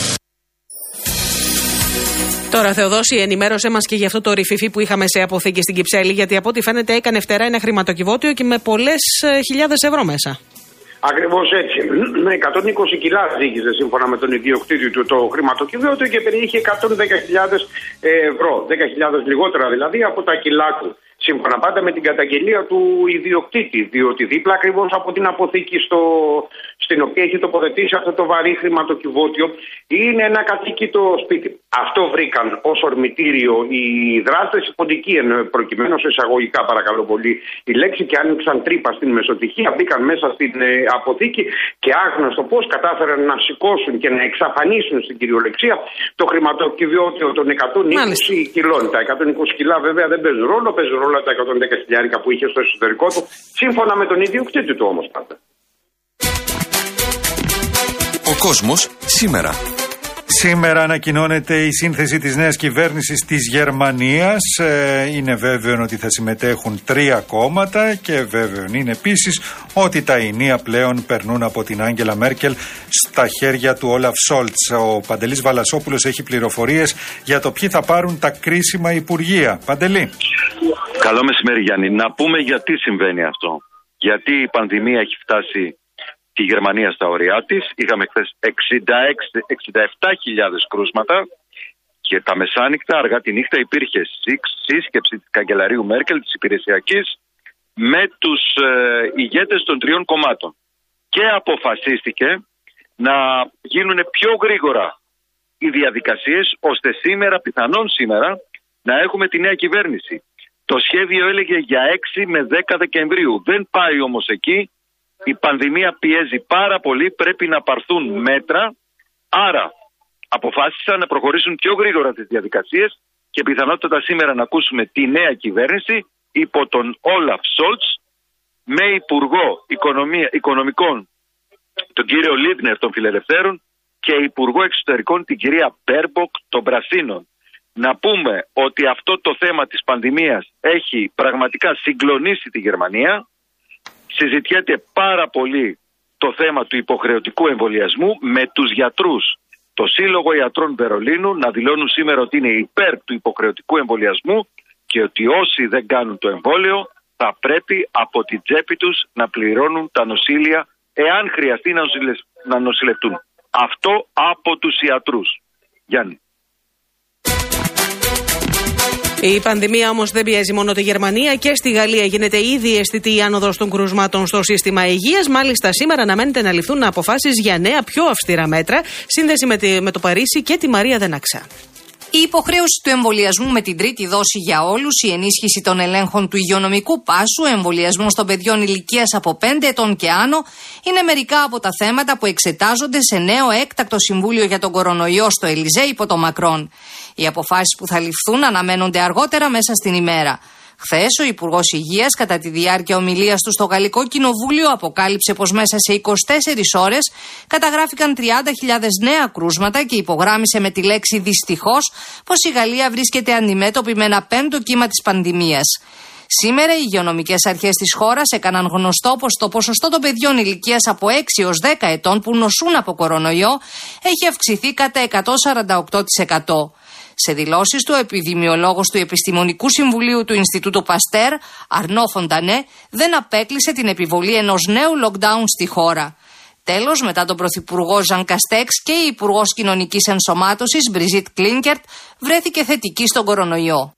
Τώρα, Θεοδόση, ενημέρωσέ μας και για αυτό το ρηφιφί που είχαμε σε αποθήκη στην Κυψέλη, γιατί από ό,τι φαίνεται έκανε φτερά ένα χρηματοκιβώτιο και με πολλές χιλιάδες ευρώ μέσα. Ακριβώς έτσι. Με 120 κιλά ζύγιζε σύμφωνα με τον ιδιοκτήτη του το χρηματοκιβώτιο και περιείχε 110.000 ευρώ. 10.000 λιγότερα δηλαδή από τα κιλά του. Σύμφωνα πάντα με την καταγγελία του ιδιοκτήτη, διότι δίπλα ακριβώς από την αποθήκη στην οποία έχει τοποθετήσει αυτό το βαρύ χρηματοκιβώτιο είναι ένα κατοίκητο σπίτι. Αυτό βρήκαν ως ορμητήριο οι δράστες, οι ποντικοί προκειμένου, εισαγωγικά παρακαλώ πολύ η λέξη, και άνοιξαν τρύπα στην μεσοτυχία, μπήκαν μέσα στην αποθήκη και άγνωστο πώς κατάφεραν να σηκώσουν και να εξαφανίσουν στην κυριολεξία το χρηματοκιβώτιο των 120 κιλών. Τα 120 κιλά βέβαια δεν παίζουν ρόλο, παίζουν ρόλο τα 110 χιλιάρικα που είχε στο εσωτερικό του, σύμφωνα με τον ιδιοκτήτη του όμως πάντα. Ο κόσμος σήμερα. Σήμερα ανακοινώνεται η σύνθεση της νέας κυβέρνησης της Γερμανίας. Είναι βέβαιο ότι θα συμμετέχουν 3 κόμματα και βέβαιο είναι επίσης ότι τα ηνία πλέον περνούν από την Άγγελα Μέρκελ στα χέρια του Όλαφ Σόλτς. Ο Παντελής Βαλασόπουλος έχει πληροφορίες για το ποιοι θα πάρουν τα κρίσιμα υπουργεία. Παντελή. Καλό μεσημέρι, Γιάννη. Να πούμε γιατί συμβαίνει αυτό. Γιατί η πανδημία έχει φτάσει τη Γερμανία στα ωριά της. Είχαμε χθες 67.000 κρούσματα και τα μεσάνυχτα, αργά τη νύχτα, υπήρχε σύσκεψη της καγκελαρίου Μέρκελ, της υπηρεσιακής, με τους ηγέτες των 3 κομμάτων. Και αποφασίστηκε να γίνουν πιο γρήγορα οι διαδικασίες, ώστε σήμερα, πιθανόν σήμερα, να έχουμε τη νέα κυβέρνηση. Το σχέδιο έλεγε για 6 με 10 Δεκεμβρίου. Δεν πάει όμως εκεί. Η πανδημία πιέζει πάρα πολύ, πρέπει να πάρθουν μέτρα, άρα αποφάσισαν να προχωρήσουν πιο γρήγορα τις διαδικασίες και πιθανότατα σήμερα να ακούσουμε τη νέα κυβέρνηση υπό τον Όλαφ Σόλτς με υπουργό οικονομικών τον κύριο Λίντνερ των Φιλελευθέρων και υπουργό εξωτερικών την κυρία Μπέρμποκ των Πρασίνων. Να πούμε ότι αυτό το θέμα της πανδημίας έχει πραγματικά συγκλονίσει τη Γερμανία. Συζητιέται πάρα πολύ το θέμα του υποχρεωτικού εμβολιασμού με τους γιατρούς. Το Σύλλογο Ιατρών Βερολίνου να δηλώνουν σήμερα ότι είναι υπέρ του υποχρεωτικού εμβολιασμού και ότι όσοι δεν κάνουν το εμβόλιο θα πρέπει από την τσέπη τους να πληρώνουν τα νοσήλια εάν χρειαστεί να νοσηλευτούν. Αυτό από τους ιατρούς. Γιάννη. Η πανδημία όμως δεν πιέζει μόνο τη Γερμανία. Και στη Γαλλία γίνεται ήδη αισθητή η άνοδος των κρούσματων στο σύστημα υγείας. Μάλιστα, σήμερα αναμένεται να ληφθούν αποφάσεις για νέα, πιο αυστηρά μέτρα. Σύνδεση με το Παρίσι και τη Μαρία Δεναξά. Η υποχρέωση του εμβολιασμού με την τρίτη δόση για όλους, η ενίσχυση των ελέγχων του υγειονομικού πάσου, εμβολιασμός των παιδιών ηλικίας από 5 ετών και άνω, είναι μερικά από τα θέματα που εξετάζονται σε νέο έκτακτο συμβούλιο για τον κορονοϊό στο Ελιζέ υπό τον Μακρόν. Οι αποφάσεις που θα ληφθούν αναμένονται αργότερα μέσα στην ημέρα. Χθες, ο Υπουργός Υγείας, κατά τη διάρκεια ομιλίας του στο Γαλλικό Κοινοβούλιο, αποκάλυψε πως μέσα σε 24 ώρες καταγράφηκαν 30.000 νέα κρούσματα και υπογράμμισε με τη λέξη δυστυχώς πως η Γαλλία βρίσκεται αντιμέτωπη με ένα 5ο κύμα της πανδημίας. Σήμερα οι υγειονομικές αρχές της χώρας έκαναν γνωστό πως το ποσοστό των παιδιών ηλικίας από 6 έως 10 ετών που νοσούν από κορονοϊό έχει αυξηθεί κατά 148%. Σε δηλώσεις του, ο επιδημιολόγος του Επιστημονικού Συμβουλίου του Ινστιτούτου Παστέρ, Αρνό Φοντανέ, δεν απέκλεισε την επιβολή ενός νέου lockdown στη χώρα. Τέλος, μετά τον Πρωθυπουργό Ζαν Καστέξ και η Υπουργός Κοινωνικής Ενσωμάτωσης, Μπριζίτ Κλίνκερτ, βρέθηκε θετική στον κορονοϊό.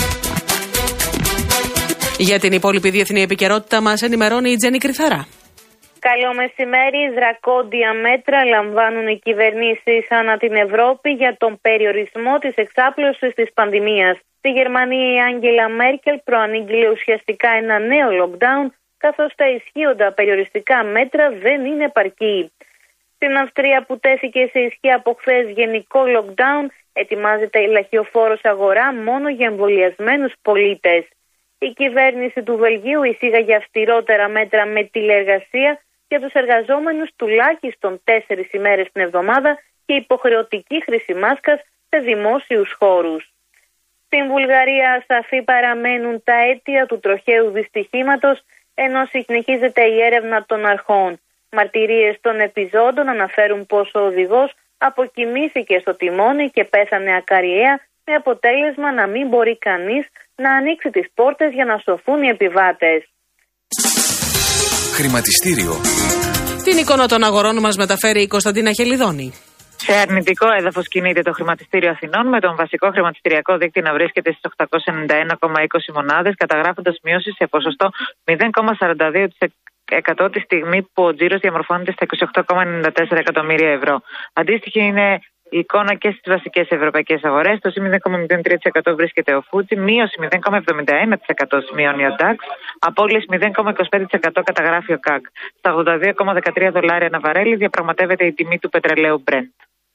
Για την υπόλοιπη διεθνή επικαιρότητα μας ενημερώνει η Τζέννη Κρυθαρά. Καλό μεσημέρι. Δρακόντια μέτρα λαμβάνουν οι κυβερνήσεις ανά την Ευρώπη για τον περιορισμό της εξάπλωσης της πανδημίας. Στη Γερμανία η Άγγελα Μέρκελ προανήγγειλε ουσιαστικά ένα νέο lockdown, καθώς τα ισχύοντα περιοριστικά μέτρα δεν είναι επαρκή. Στην Αυστρία, που τέθηκε σε ισχύ από χθες γενικό lockdown, ετοιμάζεται η λαχιοφόρος αγορά μόνο για εμβολιασμένους πολίτες. Η κυβέρνηση του Βελγίου εισήγαγε αυστηρότερα μέτρα με τηλεεργασία για τους εργαζόμενους τουλάχιστον 4 ημέρες την εβδομάδα και υποχρεωτική χρήση μάσκας σε δημόσιους χώρους. Στην Βουλγαρία ασαφή παραμένουν τα αίτια του τροχαίου δυστυχήματος, ενώ συνεχίζεται η έρευνα των αρχών. Μαρτυρίες των επιζώντων αναφέρουν πως ο οδηγός αποκοιμήθηκε στο τιμόνι και πέθανε ακαριέα, με αποτέλεσμα να μην μπορεί κανείς να ανοίξει τις πόρτες για να σωθούν οι επιβάτες. Χρηματιστήριο. Την εικόνα των αγορών μας μεταφέρει η Κωνσταντίνα Χελιδόνη. Σε αρνητικό έδαφος κινείται το χρηματιστήριο Αθηνών, με τον βασικό χρηματιστηριακό δείκτη να βρίσκεται στις 891,20 μονάδες, καταγράφοντας μείωση σε ποσοστό 0,42% τη στιγμή που ο τζίρος διαμορφώνεται στα 28,94 εκατομμύρια ευρώ. Αντίστοιχη είναι η εικόνα και στις βασικές ευρωπαϊκές αγορές. Το 0,03% βρίσκεται ο Φούτζι, μείωση 0,71% σημειώνει ο DAX, απώλειες 0,25% καταγράφει ο ΚΑΚ. Στα 82,13 δολάρια ανά βαρέλι διαπραγματεύεται η τιμή του πετρελαίου Brent.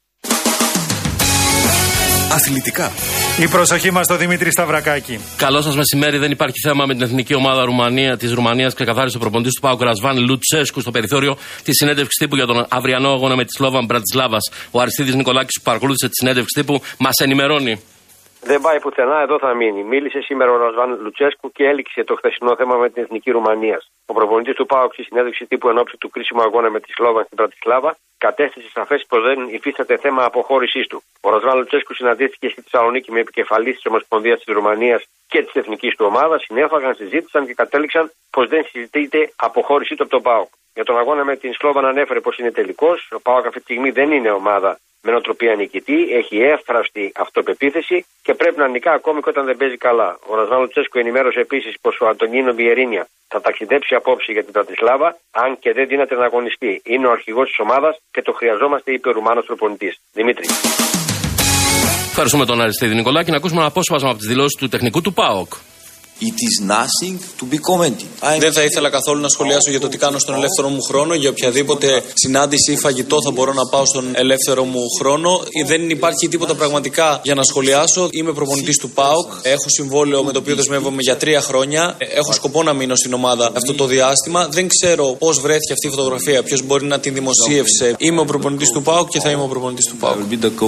Αθλητικά. Η προσοχή μας στο Δημήτρη Σταυρακάκη. Καλό σας μεσημέρι. Δεν υπάρχει θέμα με την εθνική ομάδα της Ρουμανίας. Ξεκαθάρισε ο προπονητής του ΠΑΟΚ Ρασβάν Λουτσέσκου στο περιθώριο της συνέντευξης τύπου για τον αυριανό αγώνα με τη Σλόβαν Μπρατισλάβας. Ο Αριστίδης Νικολάκης, που παρακολούθησε τη συνέντευξη τύπου, μας ενημερώνει. Δεν πάει πουθενά, εδώ θα μείνει. Μίλησε σήμερα ο Ρασβάν Λουτσέσκου και έληξε το χθεσινό θέμα με την εθνική Ρουμανία. Ο προπονητής του ΠΑΟΚ στη συνέντευξη τύπου εν ώψη του κρίσιμου αγώνα με τη Σλόβαν στην Μπρατισλάβα κατέστησε σαφές πως δεν υφίσταται θέμα αποχώρησής του. Ο Ρασβάν Λουτσέσκου συναντήθηκε στη Θεσσαλονίκη με επικεφαλής της Ομοσπονδίας της Ρουμανίας και της εθνικής του ομάδας, συνέφαγαν, συζήτησαν και κατέληξαν πως δεν συζητείται αποχώρησή του από τον ΠΑΟΚ. Για τον αγώνα με την Σλόβαν ανέφερε πως είναι τελικός. Ο ΠΑΟΚ αυτή τη στιγμή δεν είναι ομάδα με νοοτροπία νικητή, έχει εύθραυστη αυτοπεποίθηση και πρέπει να νικά ακόμη και όταν δεν παίζει καλά. Ο Ρασβάν Λουτσέσκου ενημέρωσε επίσης πως ο Αντωνίνο Βιερίνια θα ταξιδέψει απόψε για την Μπρατισλάβα, αν και δεν δύναται να αγωνιστεί. Είναι ο αρχηγός της ομάδας και το χρειαζόμαστε, είπε ο Ρουμάνος προπονητής. Δημήτρη. Ευχαριστούμε τον Αριστίδη Νικολάκη. Να ακούσουμε ένα απόσπασμα από τις δηλώσεις του τεχνικού του ΠΑΟΚ. It is nothing to be commented. Δεν θα ήθελα καθόλου να σχολιάσω για το τι κάνω στον ελεύθερο μου χρόνο. Για οποιαδήποτε συνάντηση ή φαγητό θα μπορώ να πάω στον ελεύθερο μου χρόνο. Δεν υπάρχει τίποτα πραγματικά για να σχολιάσω. Είμαι προπονητής του ΠΑΟΚ. Έχω συμβόλαιο με το οποίο δεσμεύομαι για 3 χρόνια. Έχω σκοπό να μείνω στην ομάδα αυτό το διάστημα. Δεν ξέρω πώς βρέθηκε αυτή η φωτογραφία, ποιος μπορεί να την δημοσίευσε. Είμαι ο προπονητής του ΠΑΟΚ και θα είμαι ο προπονητής του ΠΑΟΚ.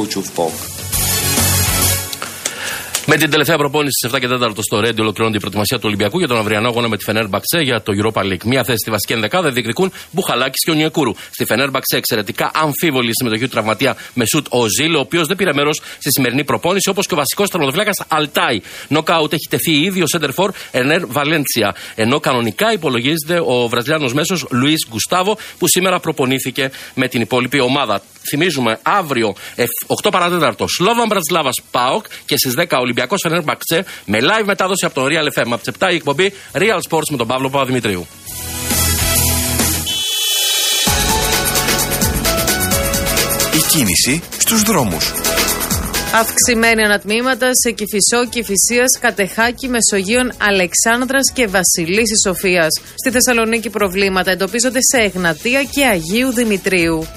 Με την τελευταία προπόνηση στις 7 και 4 στο Ρέντι ολοκληρώνεται η προετοιμασία του Ολυμπιακού για τον αυριανό αγώνα με τη Φενέρμπαξε για το Europa League. Μία θέση στη βασική ενδεκάδα διεκδικούν Μπουχαλάκης και ο Νιεκούρου. Στη Φενέρμπαξε εξαιρετικά αμφίβολη συμμετοχή του τραυματία Μεσούτ Οζίλ, ο οποίος δεν πήρε μέρος στη σημερινή προπόνηση, όπως και ο βασικός τερματοφύλακας Αλτάι. Νοκάουτ έχει τεθεί ήδη ο σέντερφορ Ερνέρ Βαλέντσια. Ενώ κανονικά υπολογίζεται ο Βραζιλιάνος μέσος Λουίς Γκουστάβο, που σήμερα προπονήθηκε με την υπόλοιπη ομάδα. Θυμίζουμε αύριο 8 παρατέταρτο Σλόβαν Μπρατισλάβας ΠΑΟΚ και στις 10 Ολυμπιακός Φενέρμπαξε με live μετάδοση από τον Real FM. Από τις 7 η εκπομπή Real Sports με τον Παύλο Παπαδημητρίου. Η κίνηση στους δρόμους. Αυξημένα ανατμήματα σε Κηφισό, Κηφισίας, Κατεχάκη, Μεσογείων, Αλεξάνδρας και Βασιλίσσης Σοφίας. Στη Θεσσαλονίκη προβλήματα εντοπίζονται σε Εγνατία και Αγίου Δημητρίου.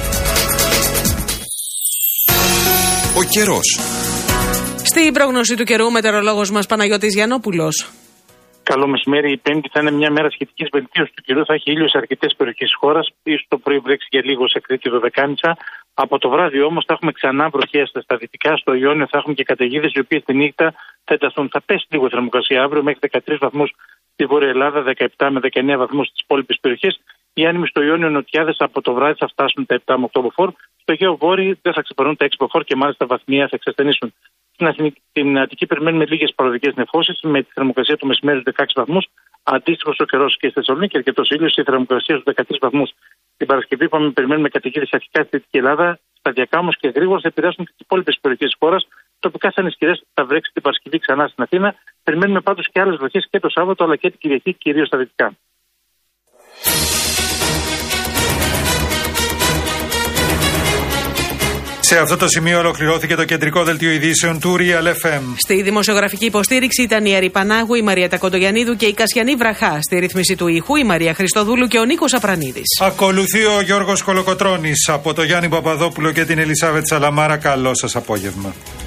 Ο καιρός. Στην πρόγνωση του καιρού, μετεωρολόγος μας Παναγιώτης Γιαννόπουλος. Καλό μεσημέρι. Η Πέμπτη θα είναι μια μέρα σχετικής βελτίωσης του καιρού. Θα έχει ήλιο σε αρκετές περιοχές της χώρας. Ίσως το πρωί βρέξει για λίγο σε Κρήτη και Δωδεκάνησα. Από το βράδυ όμως θα έχουμε ξανά βροχές στα δυτικά. Στο Ιόνιο θα έχουμε και καταιγίδες, οι οποίες τη νύχτα θα ενταθούν. Θα πέσει λίγο η θερμοκρασία αύριο μέχρι 13 βαθμούς στη Βόρεια Ελλάδα, 17 με 19 βαθμούς στις υπόλοιπες περιοχές. Οι άνεμοι στο Ιόνιο νοτιάδες από το βράδυ θα φτάσουν τα 7 με 8 μποφόρ. Στο Αιγαίο Βόρειο δεν θα ξεπερνούν τα 6 μποφόρ και μάλιστα βαθμία θα εξασθενήσουν. Στην Αττική περιμένουμε λίγες παροδικές νεφώσεις με τη θερμοκρασία του μεσημέρι 16 βαθμούς. Αντίστοιχος ο καιρός και στη Θεσσαλονίκη, αρκετός ήλιος, η θερμοκρασία στους 13 βαθμούς. Την Παρασκευή περιμένουμε καταιγίδες αρχικά στη Δυτική Ελλάδα, σταδιακά όμως και γρήγορα θα επηρεάσουν και τις υπόλοιπες περιοχές της χώρας. Τοπικά θα είναι ισχυρές, θα βρέξει την Παρασκευή ξανά στην Αθήνα. Περιμένουμε πάντως και άλλες βροχές και το Σάββατο αλλά και την Κυριακή, κυρίως στα δυτικά. Σε αυτό το σημείο ολοκληρώθηκε το κεντρικό δελτίο ειδήσεων του Real FM. Στη δημοσιογραφική υποστήριξη ήταν η Αρή Πανάγου, η Μαρία Τακοντογιαννίδου και η Κασιανή Βραχά. Στη ρύθμιση του ήχου η Μαρία Χριστοδούλου και ο Νίκος Απρανίδης. Ακολουθεί ο Γιώργος Κολοκοτρώνης. Από το Γιάννη Παπαδόπουλο και την Ελισάβετ Σαλαμάρα, καλό σας απόγευμα.